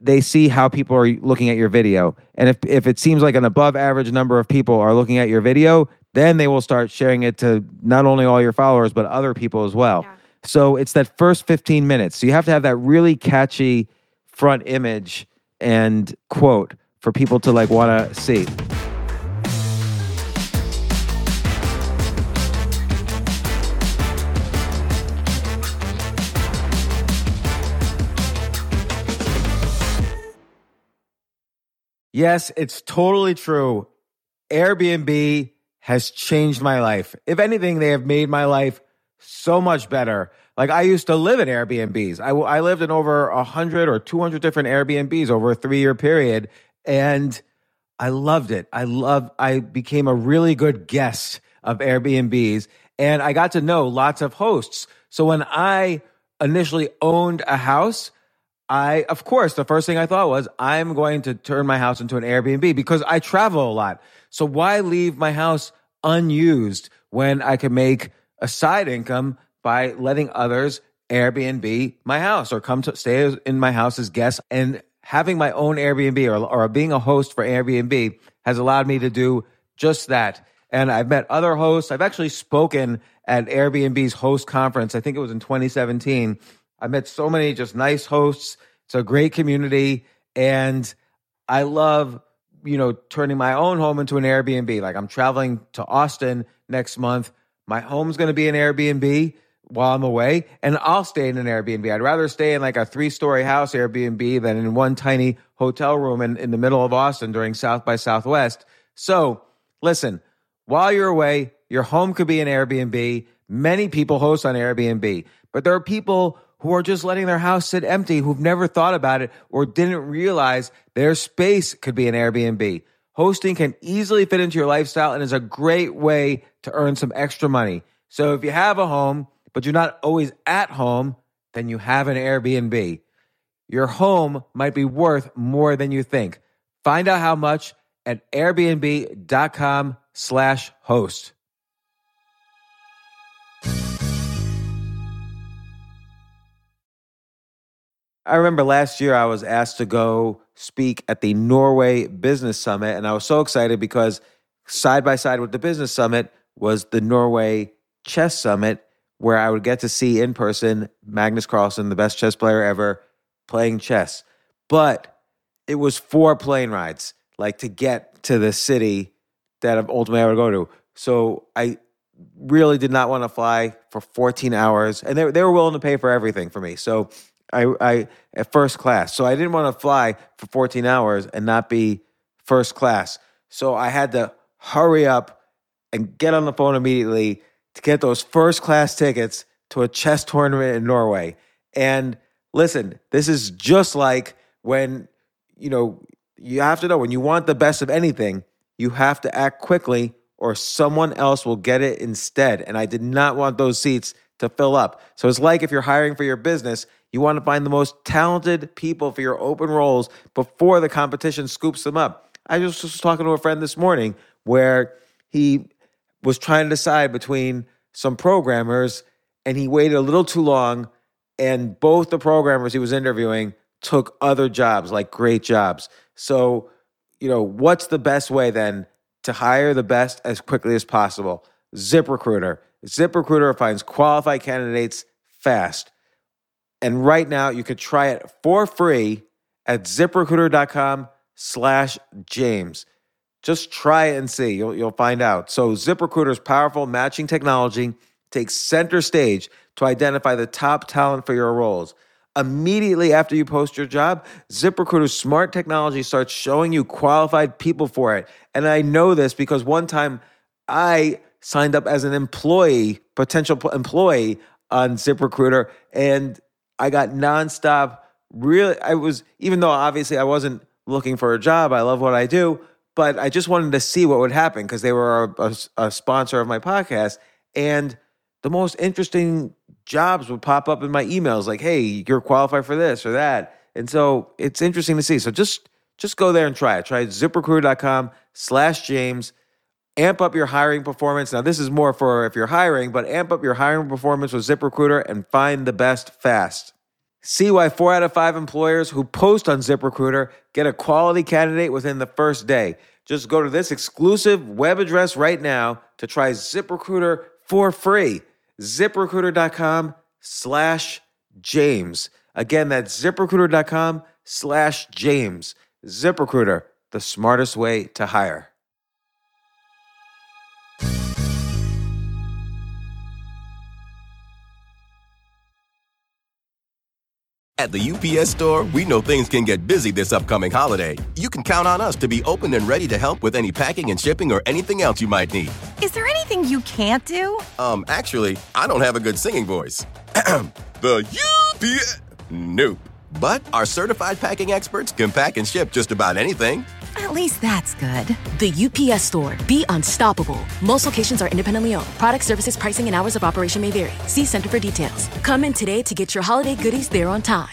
A: they see how people are looking at your video. And if, if it seems like an above average number of people are looking at your video, then they will start sharing it to not only all your followers, but other people as well.
D: Yeah.
A: So it's that first fifteen minutes. So you have to have that really catchy front image and quote for people to like want to see. Yes, it's totally true. Airbnb has changed my life. If anything, they have made my life so much better. Like I used to live in Airbnbs. I, I lived in over one hundred or two hundred different Airbnbs over a three-year period, and I loved it. I loved, I became a really good guest of Airbnbs, and I got to know lots of hosts. So when I initially owned a house, I, of course, the first thing I thought was, I'm going to turn my house into an Airbnb because I travel a lot. So why leave my house unused when I can make a side income by letting others Airbnb my house or come to stay in my house as guests? And having my own Airbnb or, or being a host for Airbnb has allowed me to do just that. And I've met other hosts. I've actually spoken at Airbnb's host conference. I think it was in twenty seventeen. I met so many just nice hosts. It's a great community. And I love, you know, turning my own home into an Airbnb. Like I'm traveling to Austin next month. My home's going to be an Airbnb while I'm away, and I'll stay in an Airbnb. I'd rather stay in like a three-story house Airbnb than in one tiny hotel room in, in the middle of Austin during South by Southwest. So listen, while you're away, your home could be an Airbnb. Many people host on Airbnb, but there are people who are just letting their house sit empty, who've never thought about it or didn't realize their space could be an Airbnb. Hosting can easily fit into your lifestyle and is a great way to earn some extra money. So if you have a home, but you're not always at home, then you have an Airbnb. Your home might be worth more than you think. Find out how much at airbnb.com slash host. I remember last year I was asked to go speak at the Norway Business Summit, and I was so excited because side by side with the Business Summit was the Norway Chess Summit, where I would get to see in person Magnus Carlsen, the best chess player ever, playing chess. But it was four plane rides, like to get to the city that ultimately I would go to. So I really did not want to fly for fourteen hours, and they, they were willing to pay for everything for me. So I, I at first class. So I didn't want to fly for fourteen hours and not be first class. So I had to hurry up and get on the phone immediately to get those first class tickets to a chess tournament in Norway. And listen, this is just like when, you know, you have to know when you want the best of anything, you have to act quickly or someone else will get it instead. And I did not want those seats to fill up. So it's like if you're hiring for your business, you want to find the most talented people for your open roles before the competition scoops them up. I just was talking to a friend this morning where he was trying to decide between some programmers and he waited a little too long, and both the programmers he was interviewing took other jobs, like great jobs. So, you know, what's the best way then to hire the best as quickly as possible? ZipRecruiter. ZipRecruiter finds qualified candidates fast. And right now you could try it for free at ZipRecruiter.com slash James. Just try it and see. You'll, you'll find out. So ZipRecruiter's powerful matching technology takes center stage to identify the top talent for your roles. Immediately after you post your job, ZipRecruiter's smart technology starts showing you qualified people for it. And I know this because one time I signed up as an employee, potential employee on ZipRecruiter, and I got nonstop. Really, I was, even though obviously I wasn't looking for a job, I love what I do, but I just wanted to see what would happen because they were a, a, a sponsor of my podcast. And the most interesting jobs would pop up in my emails like, hey, you're qualified for this or that. And so it's interesting to see. So just, just go there and try it. Try ZipRecruiter.com slash James. Amp up your hiring performance. Now, this is more for if you're hiring, but amp up your hiring performance with ZipRecruiter and find the best fast. See why four out of five employers who post on ZipRecruiter get a quality candidate within the first day. Just go to this exclusive web address right now to try ZipRecruiter for free. ZipRecruiter.com slash James. Again, that's ZipRecruiter.com slash James. ZipRecruiter, the smartest way to hire.
F: At the U P S Store, we know things can get busy this upcoming holiday. You can count on us to be open and ready to help with any packing and shipping or anything else you might need.
G: Is there anything you can't do?
F: Um, actually, I don't have a good singing voice. The U P S... Nope. But our certified packing experts can pack and ship just about anything.
G: At least that's good.
H: The U P S Store. Be unstoppable. Most locations are independently owned. Product, services, pricing, and hours of operation may vary. See Center for details. Come in today to get your holiday goodies there on time.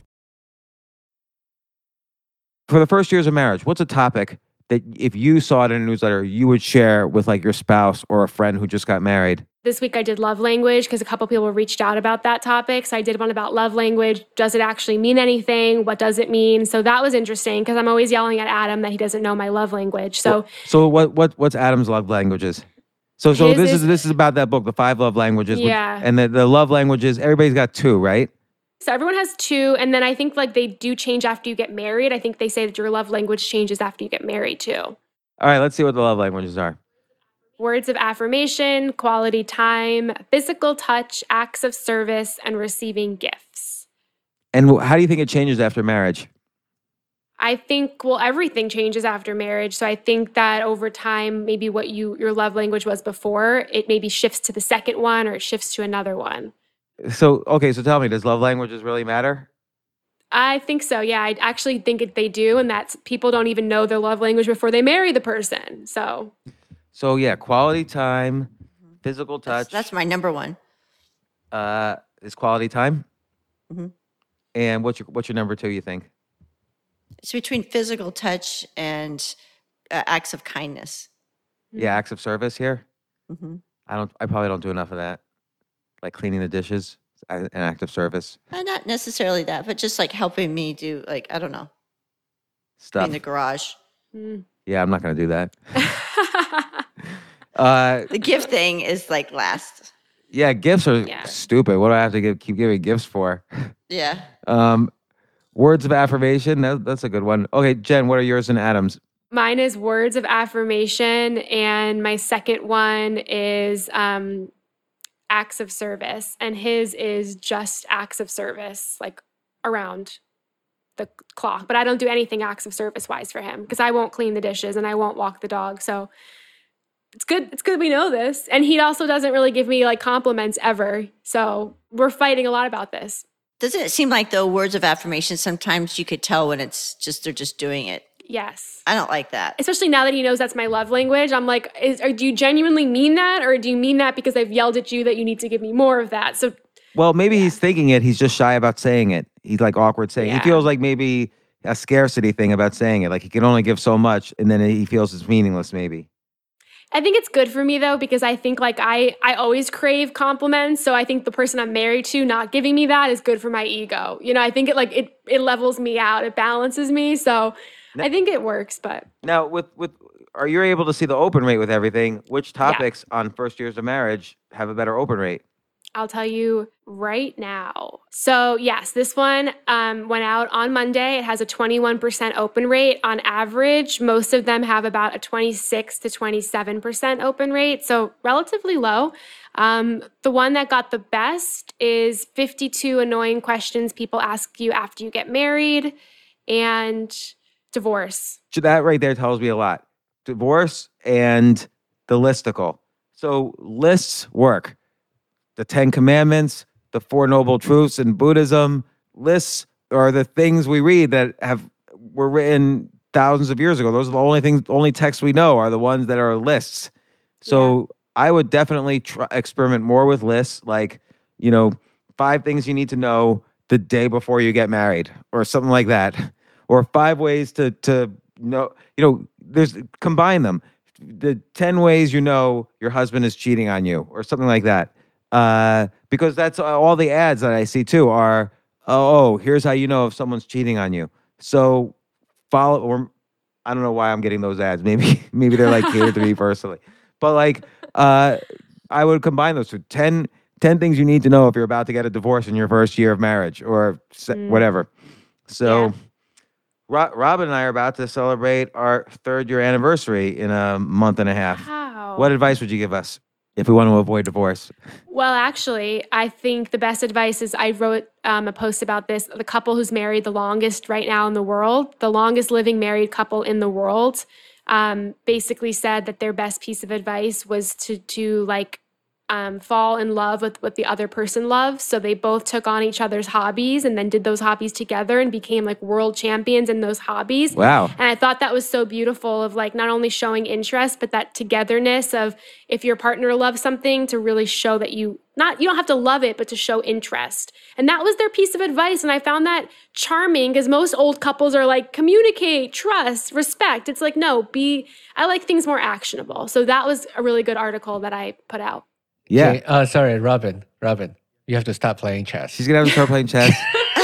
A: For the first years of marriage, what's a topic that if you saw it in a newsletter, you would share with like your spouse or a friend who just got married?
D: This week I did love language because a couple people reached out about that topic. So I did one about love language. Does it actually mean anything? What does it mean? So that was interesting because I'm always yelling at Adam that he doesn't know my love language. So
A: so what what what's Adam's love languages? So so
D: His
A: this
D: is-
A: is this is about that book, The Five Love Languages. which-
D: Yeah.
A: and the, the love languages, everybody's got two, right?
D: So everyone has two, and then I think like they do change after you get married. I think they say that your love language changes after you get married too.
A: All right, let's see what the love languages are.
D: Words of affirmation, quality time, physical touch, acts of service, and receiving gifts.
A: And wh- how do you think it changes after marriage?
D: I think, well, everything changes after marriage. So I think that over time, maybe what you your love language was before, it maybe shifts to the second one or it shifts to another one.
A: So, okay, so tell me, does love languages really matter?
D: I think so. Yeah, I actually think it, they do. And that's people don't even know their love language before they marry the person. So
A: So, yeah, quality time, physical
C: That's,
A: touch.
C: that's my number one.
A: uh, is quality time.
C: Mhm.
A: And what's your what's your number two, you think?
C: It's between physical touch and uh, acts of kindness.
A: Yeah, acts of service here.
C: hmm
A: I don't. I probably don't do enough of that. Like cleaning the dishes, a- an act of service
C: Uh, not necessarily that, but just like helping me do, like, I don't know,
A: stuff.
C: in the garage.
D: mm.
A: Yeah, I'm not gonna do that. Uh,
C: The gift thing is like last.
A: yeah, gifts are
D: Yeah.
A: stupid. What do I have to give, keep giving gifts for?
C: Yeah.
A: Um, words of affirmation. That, that's a good one. Okay, Jen, what are yours and Adam's?
D: Mine is words of affirmation, and my second one is um, acts of service, and his is just acts of service, like around the clock. But I don't do anything acts of service wise for him because I won't clean the dishes and I won't walk the dog. So it's good. It's good we know this. And he also doesn't really give me like compliments ever. So we're fighting a lot about this.
C: Doesn't it seem like, though, words of affirmation, sometimes you could tell when it's just, they're just doing it?
D: Yes.
C: I don't like that.
D: Especially now that he knows that's my love language, I'm like, is, or do you genuinely mean that? Or do you mean that because I've yelled at you that you need to give me more of that? So
A: Well, maybe he's thinking it. He's just shy about saying it. He's like awkward saying.
D: Yeah.
A: He feels like maybe a scarcity thing about saying it. Like he can only give so much, and then he feels it's meaningless. Maybe.
D: I think it's good for me though, because I think like I, I always crave compliments. So I think the person I'm married to not giving me that is good for my ego. You know, I think it like it, it levels me out. It balances me. So I think it works, but
A: Now, with with are you able to see the open rate with everything? Which topics on first years of marriage have a better open rate?
D: I'll tell you right now. So yes, this one um, went out on Monday. It has a twenty-one percent open rate on average. Most of them have about a twenty-six to twenty-seven percent open rate, so relatively low. Um, the one that got the best is fifty-two annoying questions people ask you after you get married and divorce.
A: So that right there tells me a lot. Divorce and the listicle. So lists work. The Ten Commandments, the Four Noble Truths in Buddhism, lists are the things we read that have were written thousands of years ago. Those are the only things, only texts we know are the ones that are lists. So I would definitely try, experiment more with lists, like, you know, five things you need to know the day before you get married, or something like that, or five ways to to know. You know, there's combine them. The ten ways you know your husband is cheating on you, or something like that. Uh, because that's all the ads that I see too are oh, here's how you know if someone's cheating on you. So follow, or I don't know why I'm getting those ads. Maybe maybe they're like catered to me personally. But like, uh, I would combine those two. ten, ten things you need to know if you're about to get a divorce in your first year of marriage or se-
D: Mm.
A: whatever. So
D: Yeah.
A: Ro- Robin and I are about to celebrate our third year anniversary in a month and a half.
D: Wow.
A: What advice would you give us if we want to avoid divorce?
D: Well, actually, I think the best advice is I wrote um, a post about this. The couple who's married the longest right now in the world, the longest living married couple in the world, um, basically said that their best piece of advice was to to like um, fall in love with what the other person loves. So they both took on each other's hobbies and then did those hobbies together and became like world champions in those hobbies.
A: Wow.
D: And I thought that was so beautiful of like not only showing interest, but that togetherness of if your partner loves something to really show that you not, you don't have to love it, but to show interest. And that was their piece of advice. And I found that charming because most old couples are like, communicate, trust, respect. It's like, no, be, I like things more actionable. So that was a really good article that I put out.
A: Yeah.
E: Okay, uh, sorry, Robin. Robin, you have to stop playing chess.
A: She's gonna have to start playing chess.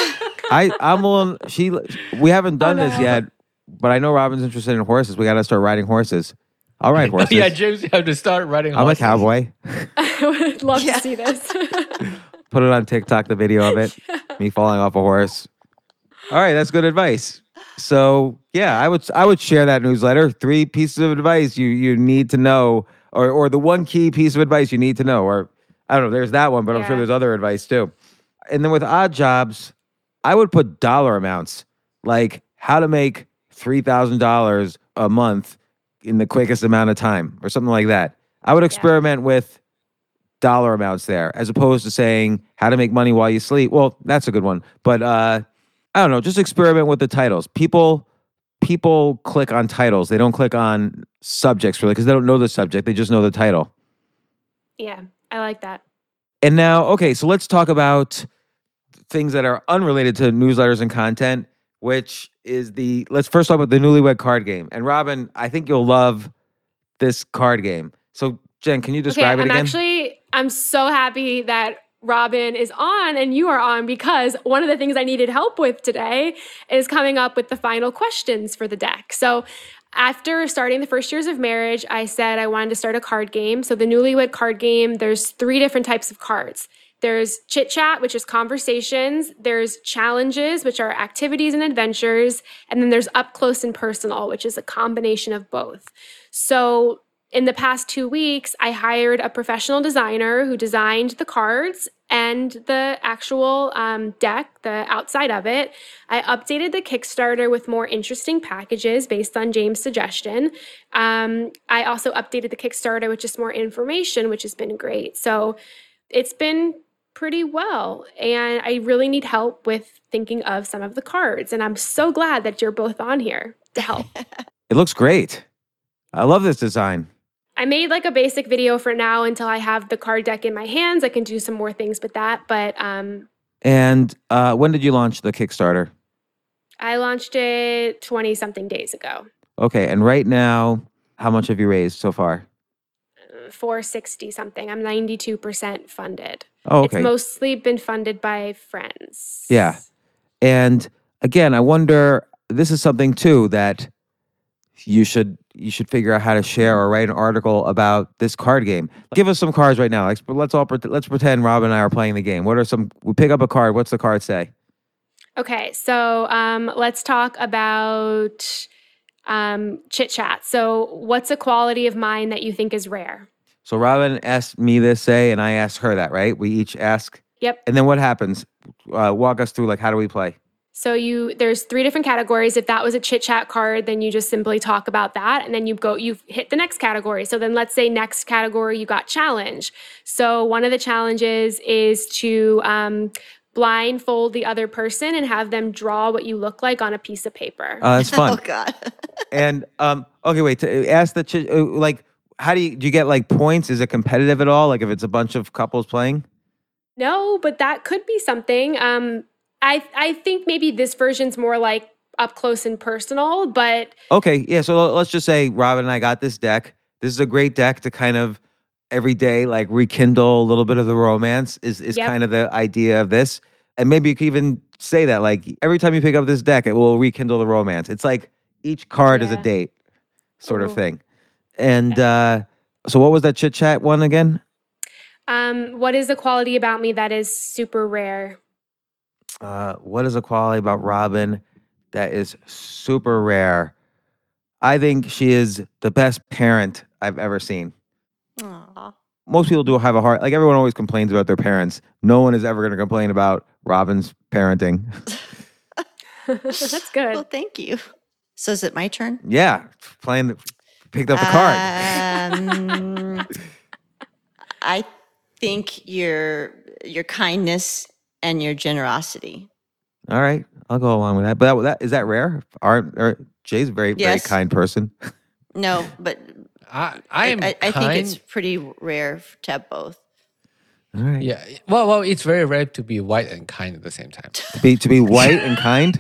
A: I I'm willing. She we haven't done
D: Oh,
A: this
D: no.
A: yet, but I know Robin's interested in horses. We got to start riding horses. I'll ride
E: Oh,
A: horses.
E: yeah, James, you have to start riding
A: I'm a
E: horses.
A: cowboy.
D: I would love
C: Yeah.
D: to see this.
A: Put it on TikTok. The video of it, me falling off a horse. All right, that's good advice. So yeah, I would I would share that newsletter. Three pieces of advice you you need to know, or or the one key piece of advice you need to know, or I don't know. There's that one, but I'm sure
D: Yeah.
A: there's other advice too. And then with odd jobs, I would put dollar amounts, like how to make three thousand dollars a month in the quickest amount of time, or something like that. I would experiment with dollar amounts there, as opposed to saying how to make money while you sleep. Well, that's a good one, but uh, I don't know. Just experiment with the titles. People people click on titles. They don't click on subjects really because they don't know the subject. They just know the title.
D: Yeah, I like that.
A: And now, okay, so let's talk about things that are unrelated to newsletters and content, which is the, let's first talk about the Newlywed Card Game. And Robin, I think you'll love this card game. So Jen, can you describe
D: okay,
A: it
D: I'm
A: again?
D: actually, I'm so happy that Robin is on and you are on because one of the things I needed help with today is coming up with the final questions for the deck. So after starting the first years of marriage, I said I wanted to start a card game. So the Newlywed Card Game, there's three different types of cards. There's chit chat, which is conversations. There's challenges, which are activities and adventures. And then there's up close and personal, which is a combination of both. So in the past two weeks, I hired a professional designer who designed the cards and the actual um, deck, the outside of it. I updated the Kickstarter with more interesting packages based on James' suggestion. Um, I also updated the Kickstarter with just more information, which has been great. So it's been pretty well. And I really need help with thinking of some of the cards. And I'm so glad that you're both on here to help.
A: It looks great. I love this design.
D: I made like a basic video for now until I have the card deck in my hands. I can do some more things with that. But um,
A: And uh, when did you launch the Kickstarter?
D: I launched it twenty something days ago.
A: Okay, and right now, how much have you raised so far?
D: four sixty something. I'm ninety-two percent funded.
A: Oh, okay.
D: It's mostly been funded by friends.
A: Yeah. And again, I wonder, this is something too that you should you should figure out how to share or write an article about this card game. Give us some cards right now. Like, let's all pret- let's pretend Rob and I are playing the game. What are some? We pick up a card. What's the card say?
D: Okay, so um, let's talk about um, chit chat. So, what's a quality of mine that you think is rare?
A: So Robin asked me this say, and I asked her that. Right? We each ask.
D: Yep.
A: And then what happens? Uh, walk us through. Like, how do we play?
D: So you there's three different categories. If that was a chit chat card, then you just simply talk about that, and then you go you hit the next category. So then let's say next category you got challenge. So one of the challenges is to um, blindfold the other person and have them draw what you look like on a piece of paper.
A: Uh, that's fun.
C: Oh God.
A: And um, okay, wait. To ask the ch- uh, like, how do you do? You get like points? Is it competitive at all? Like, if it's a bunch of couples playing?
D: No, but that could be something. Um, I I think maybe this version's more like up close and personal, but
A: Okay, yeah. So let's just say Robin and I got this deck. This is a great deck to kind of every day like rekindle a little bit of the romance. Is is
D: Yep.
A: kind of the idea of this. And maybe you could even say that, like, every time you pick up this deck, it will rekindle the romance. It's like each card is a
D: Yeah.
A: date sort of
D: Ooh.
A: thing. And uh, so what was that chit chat one again?
D: Um, what is the quality about me that is super rare?
A: Uh, what is a quality about Robin that is super rare? I think she is the best parent I've ever seen.
C: Aw.
A: Most people do have a hard, like everyone always complains about their parents. No one is ever going to complain about Robin's parenting.
D: That's good.
C: Well, thank you. So is it my turn?
A: Yeah, playing, the, picked up the card.
C: Um, I think your your kindness and your generosity.
A: All right, I'll go along with that. But that, that is that rare? Our, our Jay's a very very
C: Yes.
A: kind person.
C: No, but
E: I, I am
C: I, I
E: kind.
C: think it's pretty rare to have both.
A: All right,
E: Yeah. Well, well, it's very rare to be white and kind at the same time.
A: to be to be white and kind.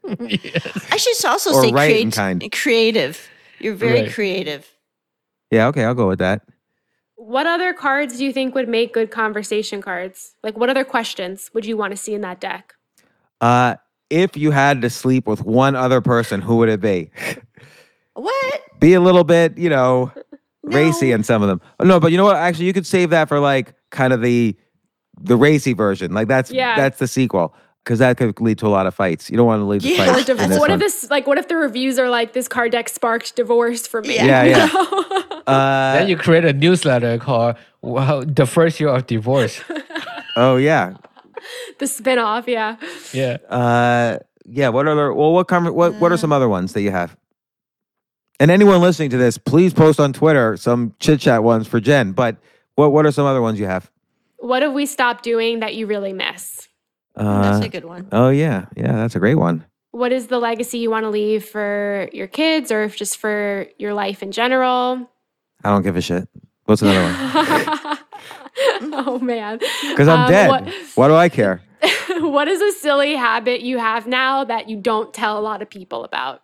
C: I should also
A: Or
C: say
A: right
C: create,
A: and kind.
C: creative. You're very
E: Right.
C: creative.
A: Yeah, okay, I'll go with that.
D: What other cards do you think would make good conversation cards? Like, what other questions would you want to see in that deck?
A: Uh, if you had to sleep with one other person, who would it be?
C: What?
A: Be a little bit, you know, racy
C: No.
A: in some of them. No, but you know what? Actually, you could save that for like kind of the the racy version. Like that's
D: Yeah.
A: that's the sequel because that could lead to a lot of fights. You don't want to lead to
C: Yeah.
A: fights.
C: Or
A: in this
D: what
A: one.
D: if this, like, what if the reviews are like, this card deck sparked divorce for me?
C: Yeah.
A: Yeah, yeah.
D: You know?
A: Uh,
E: Then you create a newsletter called "Wow, the First Year of Divorce."
A: oh yeah,
D: The spinoff, yeah.
E: Yeah.
A: uh, yeah. What other? Well, what com- what what are some other ones that you have? And anyone listening to this, please post on Twitter some chit chat ones for Jen. But what what are some other ones you have?
D: What have we stopped doing that you really miss?
A: Uh,
C: That's a good one.
A: oh yeah, yeah. That's a great one.
D: What is the legacy you want to leave for your kids or if just for your life in general?
A: I don't give a shit. What's another one?
D: Oh, man.
A: Because I'm
D: Um,
A: dead.
D: What,
A: Why do I care?
D: what is a silly habit you have now that you don't tell a lot of people about?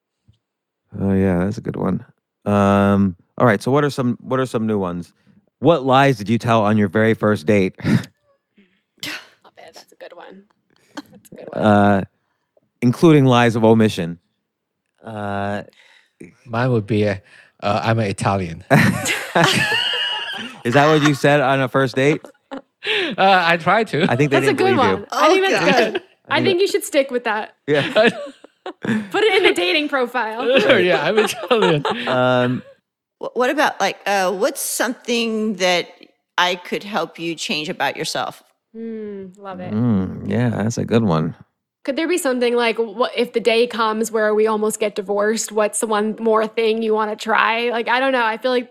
A: Oh yeah, that's a good one. Um, all right. So what are some what are some new ones? What lies did you tell on your very first date?
D: Love it. That's a good one. That's a good one.
A: uh, including lies of omission. Uh,
E: Mine would be, uh, uh, "I'm an Italian."
A: is that what you said on a first date?
E: Uh, I try to.
A: I think they
D: That's a
A: didn't
D: good
A: believe
D: one. I think
C: Oh,
D: that's
C: God.
D: good. I think you should stick with that.
A: you. Yeah.
D: Put it in the dating profile.
E: Yeah, I'm Italian.
A: Um,
C: Wh- What about like uh, what's something that I could help you change about yourself?
D: Mm, love it.
A: mm, yeah, that's a good one.
D: Could there be something like, what if the day comes where we almost get divorced? What's the one more thing you want to try? Like, I don't know. I feel like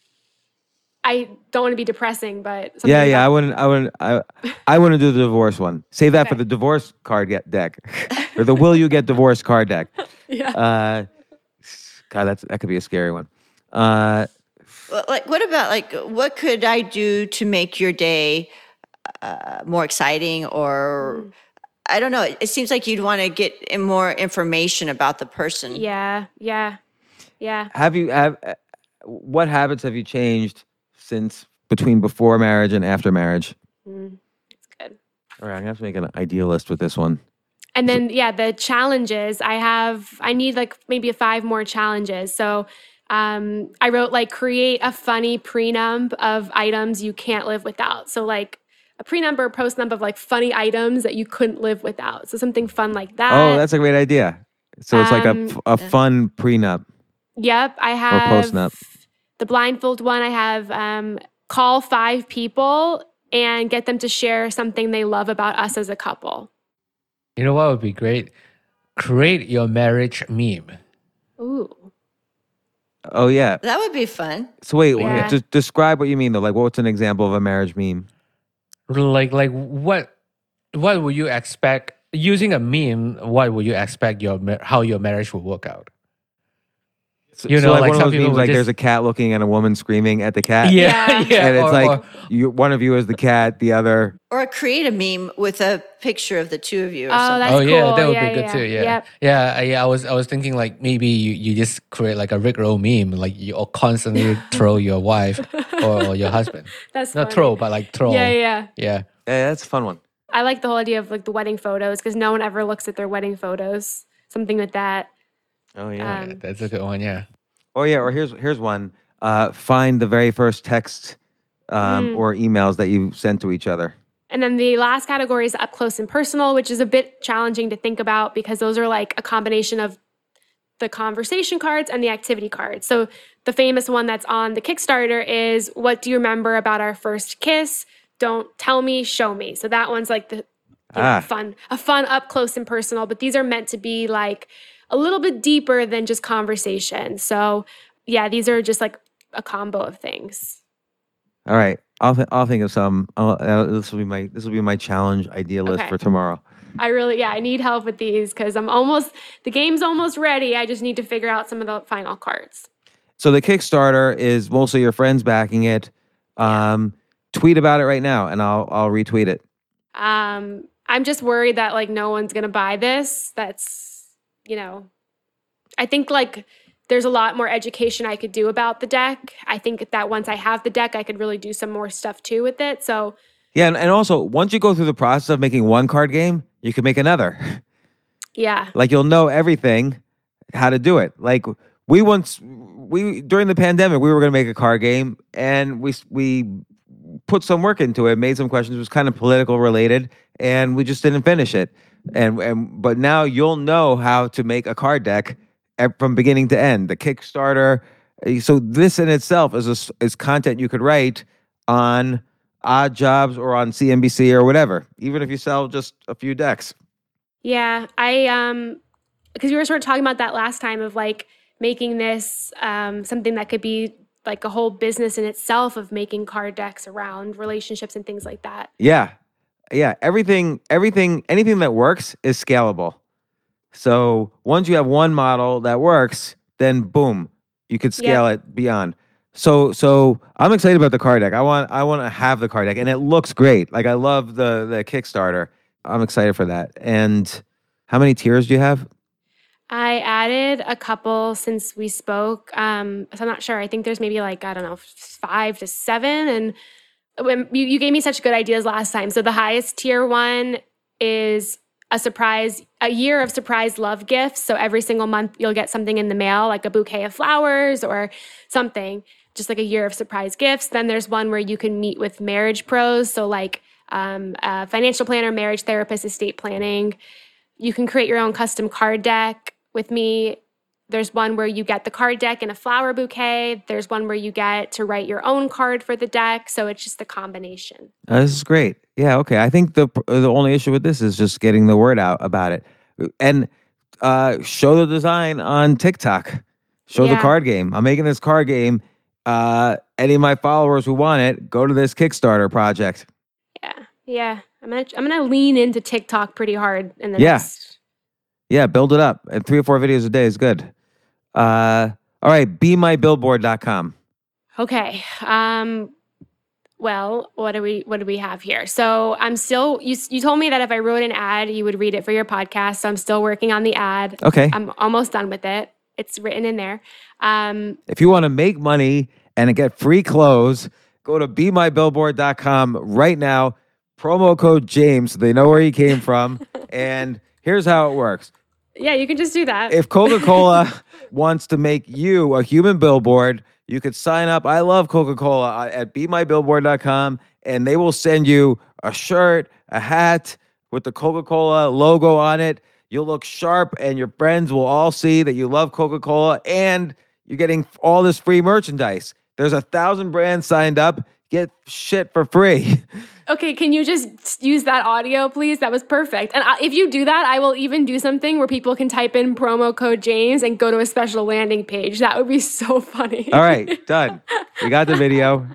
D: I don't want to be depressing, but something
A: Yeah, yeah. I
D: about-
A: wouldn't. I wouldn't. I, I wouldn't do the divorce one. Save that for
D: Okay.
A: the divorce card get deck, or the will you get divorced card deck.
D: yeah.
A: Uh, God, that's that could be a scary one. Uh,
C: Well, Like, what about like what could I do to make your day uh, more exciting? Or I don't know. It, it seems like you'd want to get in more information about the person.
D: yeah, yeah, yeah.
A: have you have uh, what habits have you changed since between before marriage and after marriage?
D: Mm, it's good.
A: All right, I'm gonna have to make an idealist with this one.
D: And then, yeah, the challenges I have, I need like maybe five more challenges. So um, I wrote like create a funny prenup of items you can't live without. So like a prenup or a postnup of like funny items that you couldn't live without. So something fun like that.
A: Oh, that's a great idea. So it's like a
D: Um,
A: f- a fun prenup.
D: Yep, I have
A: postnup.
D: the blindfold one. I have um, call five people and get them to share something they love about us as a couple.
E: You know what would be great? Create your marriage meme.
D: Ooh.
A: Oh yeah.
C: That would be fun.
A: So wait,
D: Yeah.
A: just describe what you mean though. Like, what's an example of a marriage meme?
E: Like, like what? What would you expect using a meme? What would you expect your ma- how your marriage will work out?
A: So,
E: You
A: so
E: know,
A: like,
E: like
A: one of
E: some
A: those
E: people
A: memes,
E: would
A: like there's
E: just-
A: a cat looking and a woman screaming at the cat.
D: Yeah.
E: yeah.
A: And it's
E: or-
A: like
E: or-
A: you, one of you is the cat, the other.
C: Or create a meme with a picture of the two of you or
D: Oh,
C: something.
D: that's
E: oh yeah,
D: cool.
E: that would
D: Yeah,
E: be good
D: yeah.
E: too. Yeah,
D: Yep.
E: yeah, uh, yeah. I was I was thinking like maybe you, you just create like a Rickroll meme, like you constantly throw your wife or, or your husband.
D: That's
E: Not
D: funny.
E: throw, but like throw.
D: Yeah, yeah.
E: yeah.
A: Yeah, that's a fun one.
D: I like the whole idea of like the wedding photos because no one ever looks at their wedding photos. Something with that.
A: Oh yeah.
D: Um,
E: That's a good one. Yeah.
A: Oh yeah. Or here's here's one. Uh, find the very first text um,
D: Mm.
A: or emails that you sent to each other.
D: And then the last category is up close and personal, which is a bit challenging to think about because those are like a combination of the conversation cards and the activity cards. So the famous one that's on the Kickstarter is, what do you remember about our first kiss? Don't tell me, show me. So that one's like the you know,
A: Ah.
D: fun, a fun up close and personal, but these are meant to be like a little bit deeper than just conversation. So yeah, these are just like a combo of things.
A: All right. I'll th- I'll think of some. I'll, uh, this will be my this will be my challenge idea list
D: Okay.
A: for tomorrow.
D: I really, yeah, I need help with these because I'm almost, the game's almost ready. I just need to figure out some of the final cards.
A: So the Kickstarter is mostly your friends backing it. Um, tweet about it right now, and I'll I'll retweet it.
D: Um, I'm just worried that like no one's gonna buy this. That's, you know, I think like there's a lot more education I could do about the deck. I think that once I have the deck, I could really do some more stuff too with it. So
A: Yeah, and, and also once you go through the process of making one card game, you can make another.
D: yeah,
A: Like you'll know everything, how to do it. Like we once we during the pandemic, we were going to make a card game, and we we put some work into it, made some questions. It was kind of political related, and we just didn't finish it. And and but now you'll know how to make a card deck e- from beginning to end. The Kickstarter. uh, So this in itself is a s is content you could write on Odd Jobs or on C N B C or whatever. Even if you sell just a few decks.
D: yeah. I um, because we were sort of talking about that last time of like making this um something that could be like a whole business in itself of making card decks around relationships and things like that.
A: Yeah. Yeah. Everything, everything, anything that works is scalable. So once you have one model that works, then boom, you could scale it beyond. So so I'm excited about the card deck. I want I want to have the card deck, and it looks great. Like I love the the Kickstarter. I'm excited for that. And how many tiers do you have?
D: I added a couple since we spoke. Um, so I'm not sure. I think there's maybe like, I don't know, five to seven. And when you, you gave me such good ideas last time. So the highest tier one is a surprise, a year of surprise love gifts. So every single month you'll get something in the mail, like a bouquet of flowers or something, just like a year of surprise gifts. Then there's one where you can meet with marriage pros. So like um, a financial planner, marriage therapist, estate planning. You can create your own custom card deck with me. There's one where you get the card deck and a flower bouquet. There's one where you get to write your own card for the deck. So it's just a combination.
A: Uh, this is great. Yeah, okay. I think the the only issue with this is just getting the word out about it, and uh, show the design on TikTok. Show the
D: Yeah.
A: card game. I'm making this card game. Uh, any of my followers who want it, go to this Kickstarter project.
D: Yeah. Yeah. I'm gonna I'm gonna lean into TikTok pretty hard in the
A: Yeah.
D: next.
A: Yeah, build it up. And three or four videos a day is good. Uh, all right, be my billboard dot com.
D: Okay. Um well, what do we what do we have here? So I'm still you you told me that if I wrote an ad, you would read it for your podcast. So I'm still working on the ad.
A: Okay.
D: I'm almost done with it. It's written in there. Um
A: If you want to make money and get free clothes, go to be my billboard dot com right now. Promo code James so they know where he came from. And here's how it works.
D: yeah, you can just do that.
A: If Coca-Cola wants to make you a human billboard, you could sign up. I love Coca-Cola at be my billboard dot com, and they will send you a shirt, a hat with the Coca-Cola logo on it. You'll look sharp, and your friends will all see that you love Coca-Cola, and you're getting all this free merchandise. There's a thousand brands signed up. Get shit for free.
D: Okay, can you just use that audio, please? That was perfect. And I, if you do that, I will even do something where people can type in promo code James and go to a special landing page. That would be so funny.
A: All right, done. We got the video.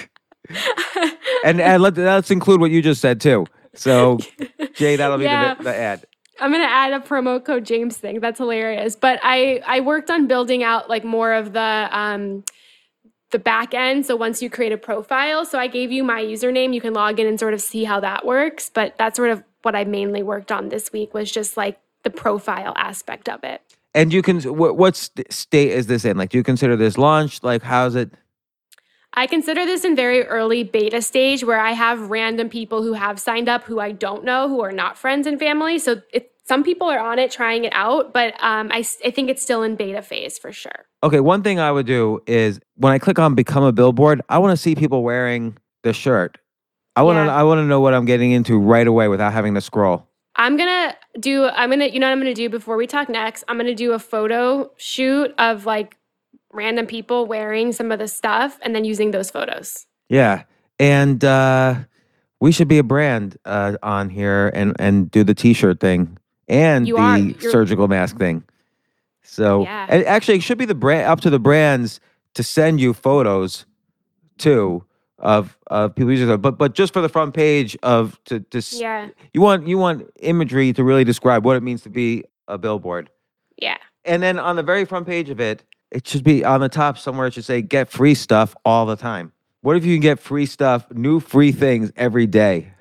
A: and and let, let's include what you just said, too. So, Jay, that'll be
D: Yeah.
A: the, the ad.
D: I'm gonna add a promo code James thing. That's hilarious. But I I worked on building out like more of the um the back end. So once you create a profile, so I gave you my username, you can log in and sort of see how that works. But that's sort of what I mainly worked on this week was just like the profile aspect of it.
A: And you can, what, what st- state is this in? Like, do you consider this launched? Like, how's it?
D: I consider this in very early beta stage where I have random people who have signed up who I don't know, who are not friends and family. So it, some people are on it trying it out, but um, I, I think it's still in beta phase for sure.
A: Okay, one thing I would do is when I click on Become a Billboard, I want to see people wearing the shirt. I want to
D: Yeah.
A: I want to know what I'm getting into right away without having to scroll.
D: I'm gonna do, I'm gonna, you know what I'm gonna do before we talk next? I'm gonna do a photo shoot of like random people wearing some of the stuff and then using those photos.
A: Yeah. And uh, we should be a brand uh, on here and, and do the t-shirt thing and
D: You
A: the
D: are. You're-
A: surgical mask thing. So
D: Yeah.
A: and actually it should be the brand up to the brands to send you photos too of of people using it. But but just for the front page of to to s-
D: Yeah.
A: you want you want imagery to really describe what it means to be a billboard.
D: Yeah.
A: And then on the very front page of it, it should be on the top somewhere. It should say "Get free stuff all the time." What if you can get free stuff, new free things every day?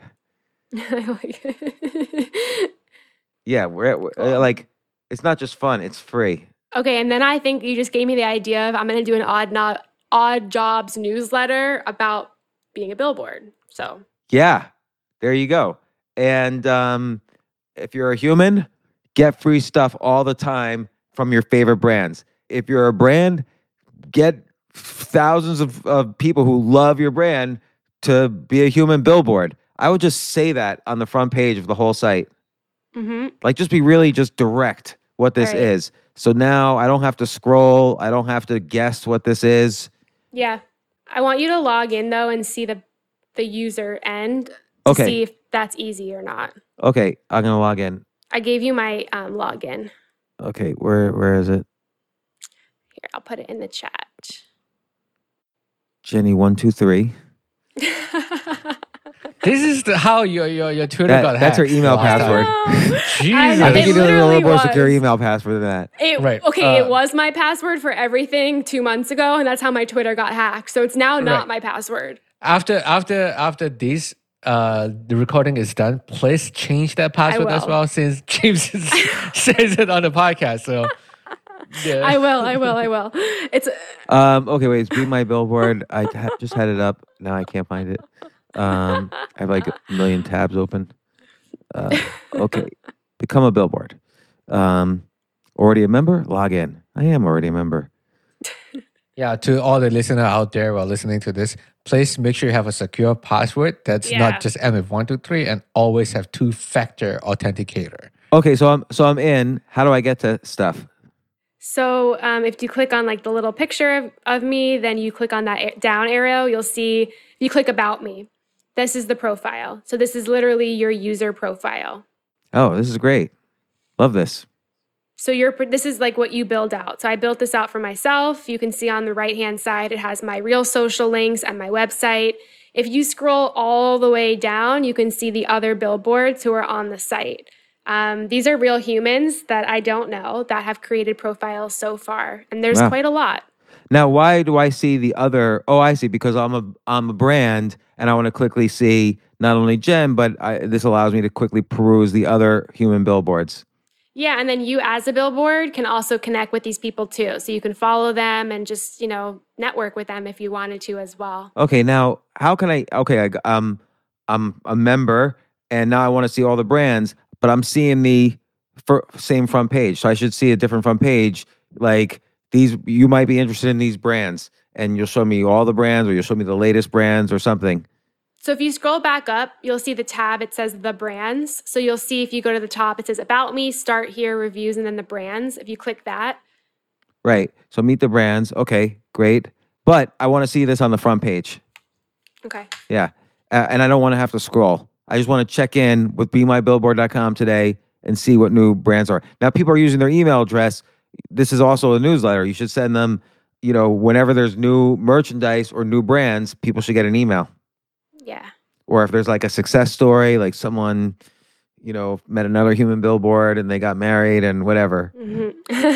A: Yeah, we're, we're uh, like it's not just fun; it's free.
D: Okay, and then I think you just gave me the idea of I'm going to do an odd not odd jobs newsletter about being a billboard. So
A: Yeah, there you go. And um, if you're a human, get free stuff all the time from your favorite brands. If you're a brand, get thousands of, of people who love your brand to be a human billboard. I would just say that on the front page of the whole site.
D: hmm
A: Like, just be really just direct what this
D: Right.
A: is. So now I don't have to scroll. I don't have to guess what this is.
D: yeah, I want you to log in though and see the the user end to
A: Okay.
D: see if that's easy or not.
A: Okay, I'm gonna log in.
D: I gave you my um, login.
A: Okay, where where is it?
D: Here, I'll put it in the chat.
A: Jenny one two three.
E: This is the, how your your your Twitter
A: That-
E: got
A: that's her
E: hacked
A: email
E: last time.
A: password.
E: Jesus.
A: I think
D: It
A: you did a little
D: literally
A: more
D: was.
A: secure email password than that.
D: It,
E: Right,
D: Okay,
E: uh,
D: it was my password for everything two months ago, and that's how my Twitter got hacked. So it's now not
E: Right.
D: my password.
E: After after after this uh the recording is done, please change that password as
D: will.
E: well since James is- says it on the podcast. So yeah.
D: I will, I will, I will. It's
A: Um, okay, wait. It's Be My Billboard. I ha- just had it up. Now I can't find it. Um, I have like a million tabs open. Uh, okay, become a billboard. Um, already a member? Log in. I am already a member.
E: Yeah, to all the listener out there while listening to this, please make sure you have a secure password that's
D: Yeah.
E: not just M F one two three and always have two-factor authenticator.
A: Okay, so I'm so I'm in. How do I get to stuff?
D: So um, if you click on like the little picture of, of me, then you click on that a- down arrow, you'll see, if you click about me, this is the profile. So this is literally your user profile.
A: Oh, this is great. Love this.
D: So you're, this is like what you build out. So I built this out for myself. You can see on the right-hand side, it has my real social links and my website. If you scroll all the way down, you can see the other billboards who are on the site. Um, these are real humans that I don't know that have created profiles so far. And there's
A: Wow.
D: quite a lot.
A: Now, why do I see the other? Oh, I see. Because I'm a I'm a brand, and I want to quickly see not only Jen, but I, this allows me to quickly peruse the other human billboards.
D: Yeah, and then you as a billboard can also connect with these people too. So you can follow them and just, you know, network with them if you wanted to as well.
A: Okay, now how can I? Okay, I, um, I'm a member, and now I want to see all the brands, but I'm seeing the fir- same front page, so I should see a different front page. Like these, you might be interested in these brands, and you'll show me all the brands, or you'll show me the latest brands, or something.
D: So if you scroll back up, you'll see the tab, it says the brands. So you'll see if you go to the top, it says about me, start here, reviews, and then the brands. If you click that,
A: Right. So meet the brands. Okay, great. But I want to see this on the front page.
D: okay.
A: Yeah. Uh, and I don't want to have to scroll. I just want to check in with be my billboard dot com today and see what new brands are. Now, people are using their email address. This is also a newsletter. You should send them, you know, whenever there's new merchandise or new brands, people should get an email.
D: Yeah.
A: Or if there's like a success story, like someone, you know, met another human billboard and they got married and whatever.
D: Mhm.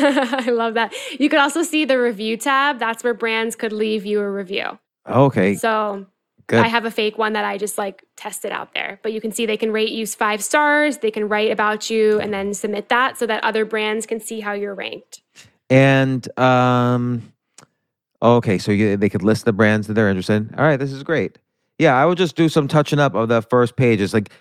D: I love that. You could also see the review tab. That's where brands could leave you a review.
A: Okay,
D: So
A: good.
D: I have a fake one that I just like tested out there. But you can see they can rate you five stars, they can write about you, and then submit that so that other brands can see how you're ranked.
A: And um, Oh, okay, so you, they could list the brands that they're interested in. All right, this is great. Yeah, I would just do some touching up of the first page. It's like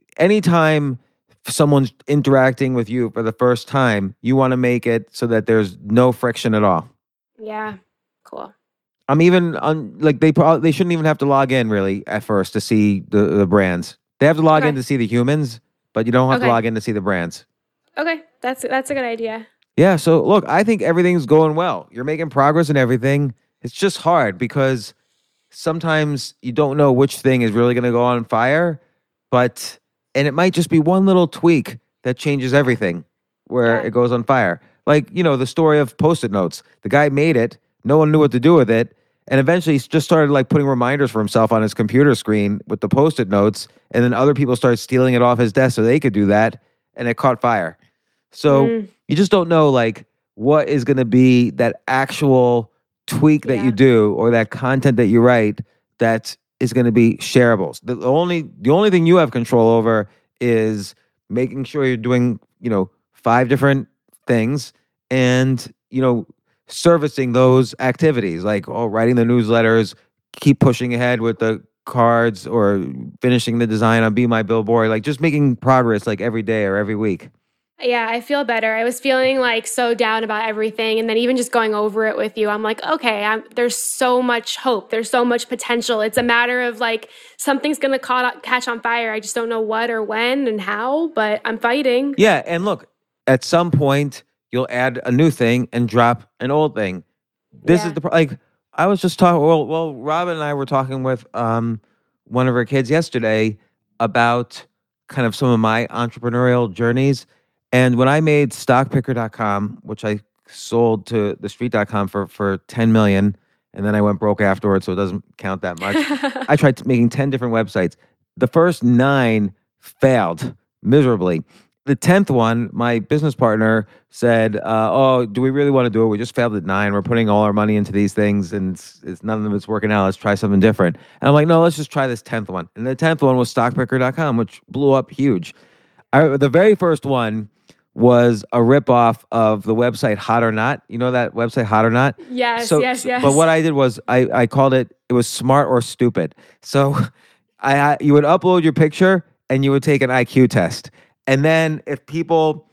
A: anytime someone's interacting with you for the first time, you want to make it so that there's no friction at all.
D: Yeah. Cool.
A: I'm even on like they probably they shouldn't even have to log in really at first to see the, the brands. They have to log
D: Okay.
A: in to see the humans, but you don't have
D: Okay.
A: to log in to see the brands.
D: Okay. That's that's a good idea.
A: Yeah, so look, I think everything's going well. You're making progress and everything. It's just hard because sometimes you don't know which thing is really going to go on fire, but and it might just be one little tweak that changes everything where
D: Yeah.
A: it goes on fire. Like, you know, the story of Post-it notes. The guy made it, no one knew what to do with it, and eventually he just started like putting reminders for himself on his computer screen with the Post-it notes, and then other people started stealing it off his desk so they could do that, and it caught fire. So
D: Mm.
A: you just don't know like what is going to be that actual tweak that
D: Yeah.
A: you do or that content that you write that is going to be shareable. The only the only thing you have control over is making sure you're doing, you know, five different things and, you know, servicing those activities like oh, writing the newsletters, keep pushing ahead with the cards or finishing the design on Be My Billboard, like just making progress like every day or every week.
D: Yeah, I feel better. I was feeling like so down about everything. And then even just going over it with you, I'm like, okay, I'm, there's so much hope. There's so much potential. It's a matter of like something's going to catch on fire. I just don't know what or when and how, but I'm fighting.
A: Yeah, and look, at some point you'll add a new thing and drop an old thing. This
D: Yeah.
A: is the pro- like I was just talking. Well, well, Robin and I were talking with um one of her kids yesterday about kind of some of my entrepreneurial journeys. And when I made stock picker dot com, which I sold to the street dot com for for ten million, and then I went broke afterwards, so it doesn't count that much. I tried making ten different websites. The first nine failed miserably. The tenth one, my business partner said, uh, "Oh, do we really want to do it? We just failed at nine. We're putting all our money into these things, and it's, it's none of it's working out. Let's try something different." And I'm like, "No, let's just try this tenth one." And the tenth one was stock picker dot com, which blew up huge. I, the very first one was a ripoff of the website Hot or Not. You know that website Hot or Not?
D: Yes,
A: So,
D: yes, yes.
A: But what I did was I, I called it, it was Smart or Stupid. So I had- you would upload your picture and you would take an I Q test. And then if people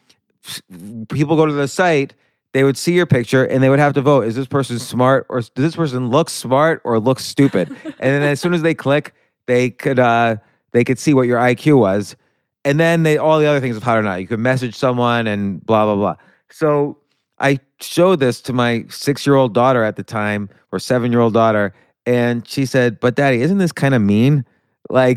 A: people go to the site, they would see your picture and they would have to vote. Is this person smart or does this person look smart or look stupid? And then as soon as they click, they could uh, they could see what your I Q was. And then they all the other things of Hot or Not. You could message someone and blah, blah, blah. So I showed this to my six-year-old daughter at the time, or seven-year-old daughter, and she said, "But Daddy, isn't this kind of mean?" Like,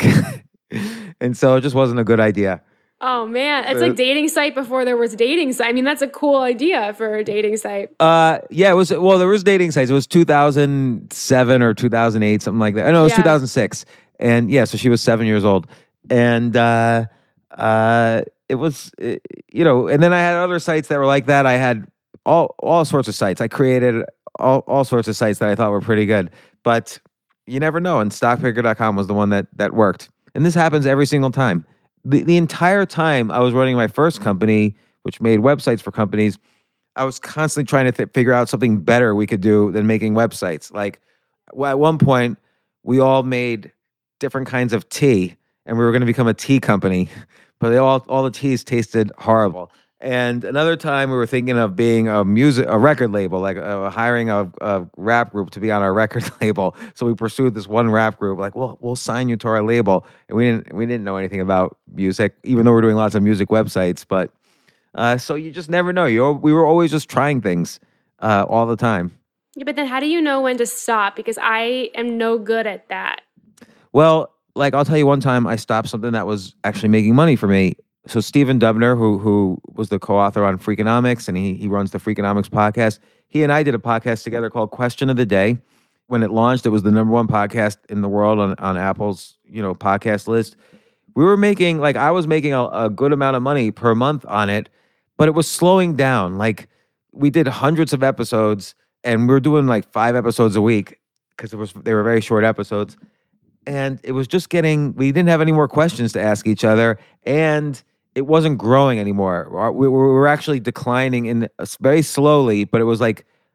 A: and so it just wasn't a good idea.
D: Oh man, it's
A: Uh,
D: like dating site before there was dating site. I mean, that's a cool idea for a dating site.
A: Uh, yeah, it was. Well, there was dating sites. It was two thousand seven or two thousand eight, something like that. I know it was
D: Yeah.
A: two thousand six, and yeah, so she was seven years old, and uh, uh, it was, uh, you know, and then I had other sites that were like that. I had all all sorts of sites. I created all all sorts of sites that I thought were pretty good, but you never know. And stock picker dot com was the one that that worked, and this happens every single time. The the entire time I was running my first company, which made websites for companies, I was constantly trying to th- figure out something better we could do than making websites. Like well, at one point, we all made different kinds of tea, and we were going to become a tea company, but they all all the teas tasted horrible. And another time, we were thinking of being a music a record label, like uh, hiring a, a rap group to be on our record label. So we pursued this one rap group, like, well, we'll sign you to our label, and we didn't we didn't know anything about music, even though we're doing lots of music websites, but. Uh, so you just never know. You we were always just trying things uh, all the time.
D: Yeah, but then how do you know when to stop? Because I am no good at that.
A: Well, like I'll tell you, one time I stopped something that was actually making money for me. So Stephen Dubner, who who was the co-author on Freakonomics, and he he runs the Freakonomics podcast. He and I did a podcast together called Question of the Day. When it launched, it was the number one podcast in the world on on Apple's you know podcast list. We were making like I was making a, a good amount of money per month on it. But it was slowing down. Like we did hundreds of episodes, and we were doing like five episodes a week because it was they were very short episodes, and it was just getting. We didn't have any more questions to ask each other, and it wasn't growing anymore. We we were actually declining in very slowly, but it was like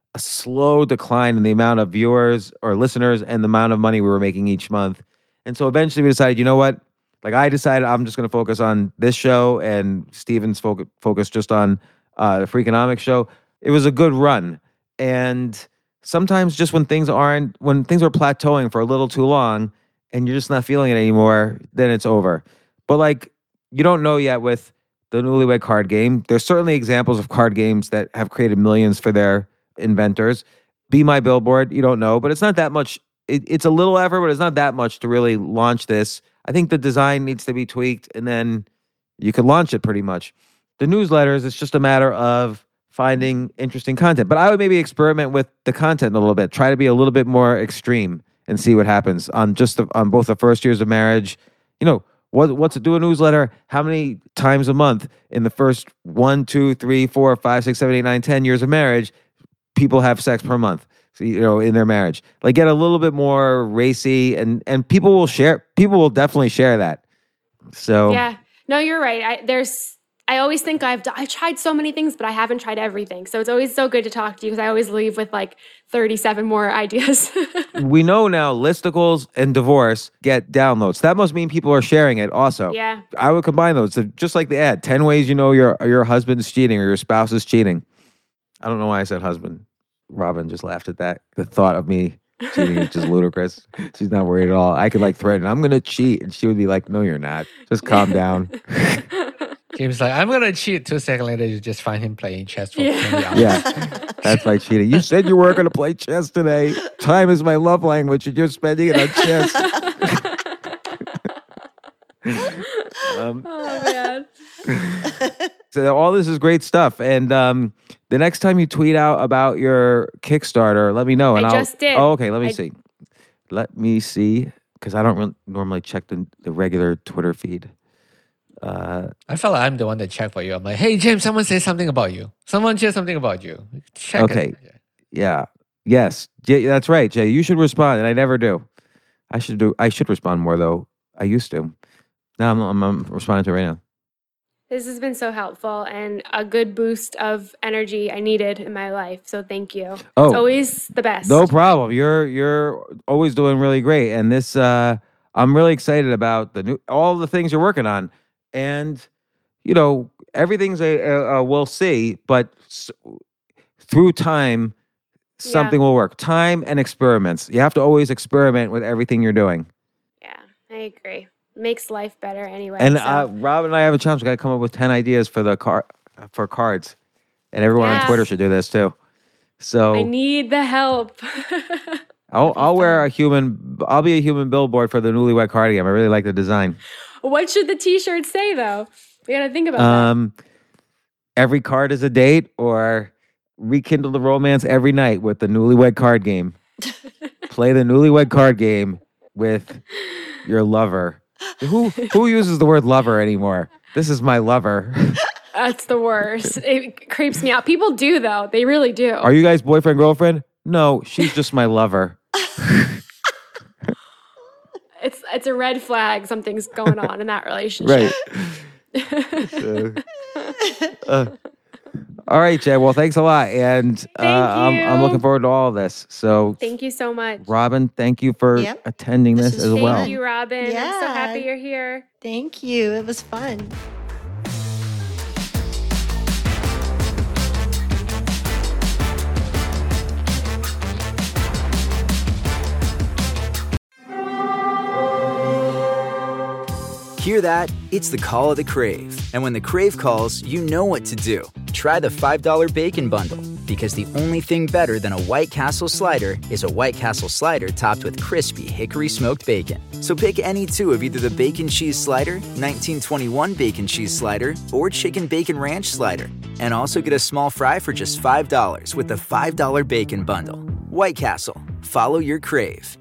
A: a slow decline in the amount of viewers or listeners and the amount of money we were making each month. And so eventually we decided, you know what? Like I decided I'm just going to focus on this show, and Steven's focus focused just on uh, the Freakonomics show. It was a good run. And sometimes just when things aren't, when things are plateauing for a little too long and you're just not feeling it anymore, then it's over. But like, you don't know yet with the Newlywed Card Game. There's certainly examples of card games that have created millions for their inventors. Be My Billboard, you don't know, but it's not that much. It, it's a little effort, but it's not that much to really launch this. I think the design needs to be tweaked, and then you could launch it pretty much. The newsletters, it's just a matter of finding interesting content. But I would maybe experiment with the content a little bit. Try to be a little bit more extreme and see what happens on just the, on both the first years of marriage. You know, what what's to do a newsletter? How many times a month in the first one, two, three, four, five, six, seven, eight, nine, ten years of marriage, people have sex per month? So, you know, in their marriage, like get a little bit more racy, and and people will share. People will definitely share that. So
D: yeah, no, you're right. I, there's. I always think I've I've tried so many things, but I haven't tried everything. So it's always so good to talk to you because I always leave with like thirty-seven more ideas.
A: We know now listicles and divorce get downloads. That must mean people are sharing it also.
D: Yeah.
A: I would combine those. So just like the ad, ten ways you know your your husband's cheating or your spouse is cheating. I don't know why I said husband. Robin just laughed at that. The thought of me cheating is just ludicrous. She's not worried at all. I could like threaten, I'm going to cheat. And she would be like, no, you're not. Just calm down.
E: James like, I'm going to cheat. Two seconds later, you just find him playing chess for
D: Yeah.
E: twenty hours.
A: Yeah, that's my cheating. You said you weren't going to play chess today. Time is my love language, and you're spending it on chess. um,
D: Oh man.
A: so all this is great stuff. And um, the next time you tweet out about your Kickstarter, let me know. And
D: I
A: will
D: just did.
A: Oh, okay. Let me
D: I-
A: see. Let me see, because I don't re- normally check the, the regular Twitter feed. Uh,
E: I felt like I'm the one that checked for you. I'm like, hey, James, someone said something about you. Someone said something about you. Check
A: Okay.
E: it.
A: yeah. Yes. Jay, that's right, Jay. You should respond, and I never do. I should do. I should respond more, though. I used to. Now I'm, I'm, I'm responding to it right now.
D: This has been so helpful and a good boost of energy I needed in my life. So thank you.
A: Oh.
D: It's always the best.
A: No problem. You're you're always doing really great, and this uh, I'm really excited about the new all the things you're working on, and you know everything's a, a, a we'll see, but s- through time, something will work. Time and experiments. You have to always experiment with everything you're doing.
D: Yeah, I agree. Makes life better anyway.
A: And
D: so.
A: uh, Rob and I have a challenge. We got to come up with ten ideas for the car for cards, and everyone on
D: Yes.
A: Twitter should do this too. So
D: I need the help.
A: I'll I'll wear a human. I'll be a human billboard for the Newlywed Card Game. I really like the design.
D: What should the t-shirt say though? We gotta think about
A: Um, every card is a date, or rekindle the romance every night with the Newlywed Card Game. Play the Newlywed Card Game with your lover. Who who uses the word lover anymore? This is my lover.
D: that. That's the worst. It creeps me out. People do though. They really do.
A: Are you guys boyfriend girlfriend? No, she's just my lover.
D: It's it's a red flag. Something's going on in that relationship.
A: Right. So, uh, all right, Jay. Well, thanks a lot, and uh,
D: Thank
A: I'm I'm
D: you.
A: looking forward to all of this. So,
D: Thank you so much.
A: Robin, thank you for
C: Yep.
A: attending
C: This
A: this,
C: was
A: as
C: fun.
A: well.
D: Thank you, Robin. I'm so
C: Yeah.
D: happy you're here.
C: Thank you. It was fun.
I: Hear that? It's the call of the Crave. And when the Crave calls, you know what to do. Try the five dollar Bacon Bundle, because the only thing better than a White Castle slider is a White Castle slider topped with crispy hickory smoked bacon. So pick any two of either the Bacon Cheese Slider, nineteen twenty-one Bacon Cheese Slider, or Chicken Bacon Ranch Slider. And also get a small fry for just five dollars with the five dollar Bacon Bundle. White Castle. Follow your Crave.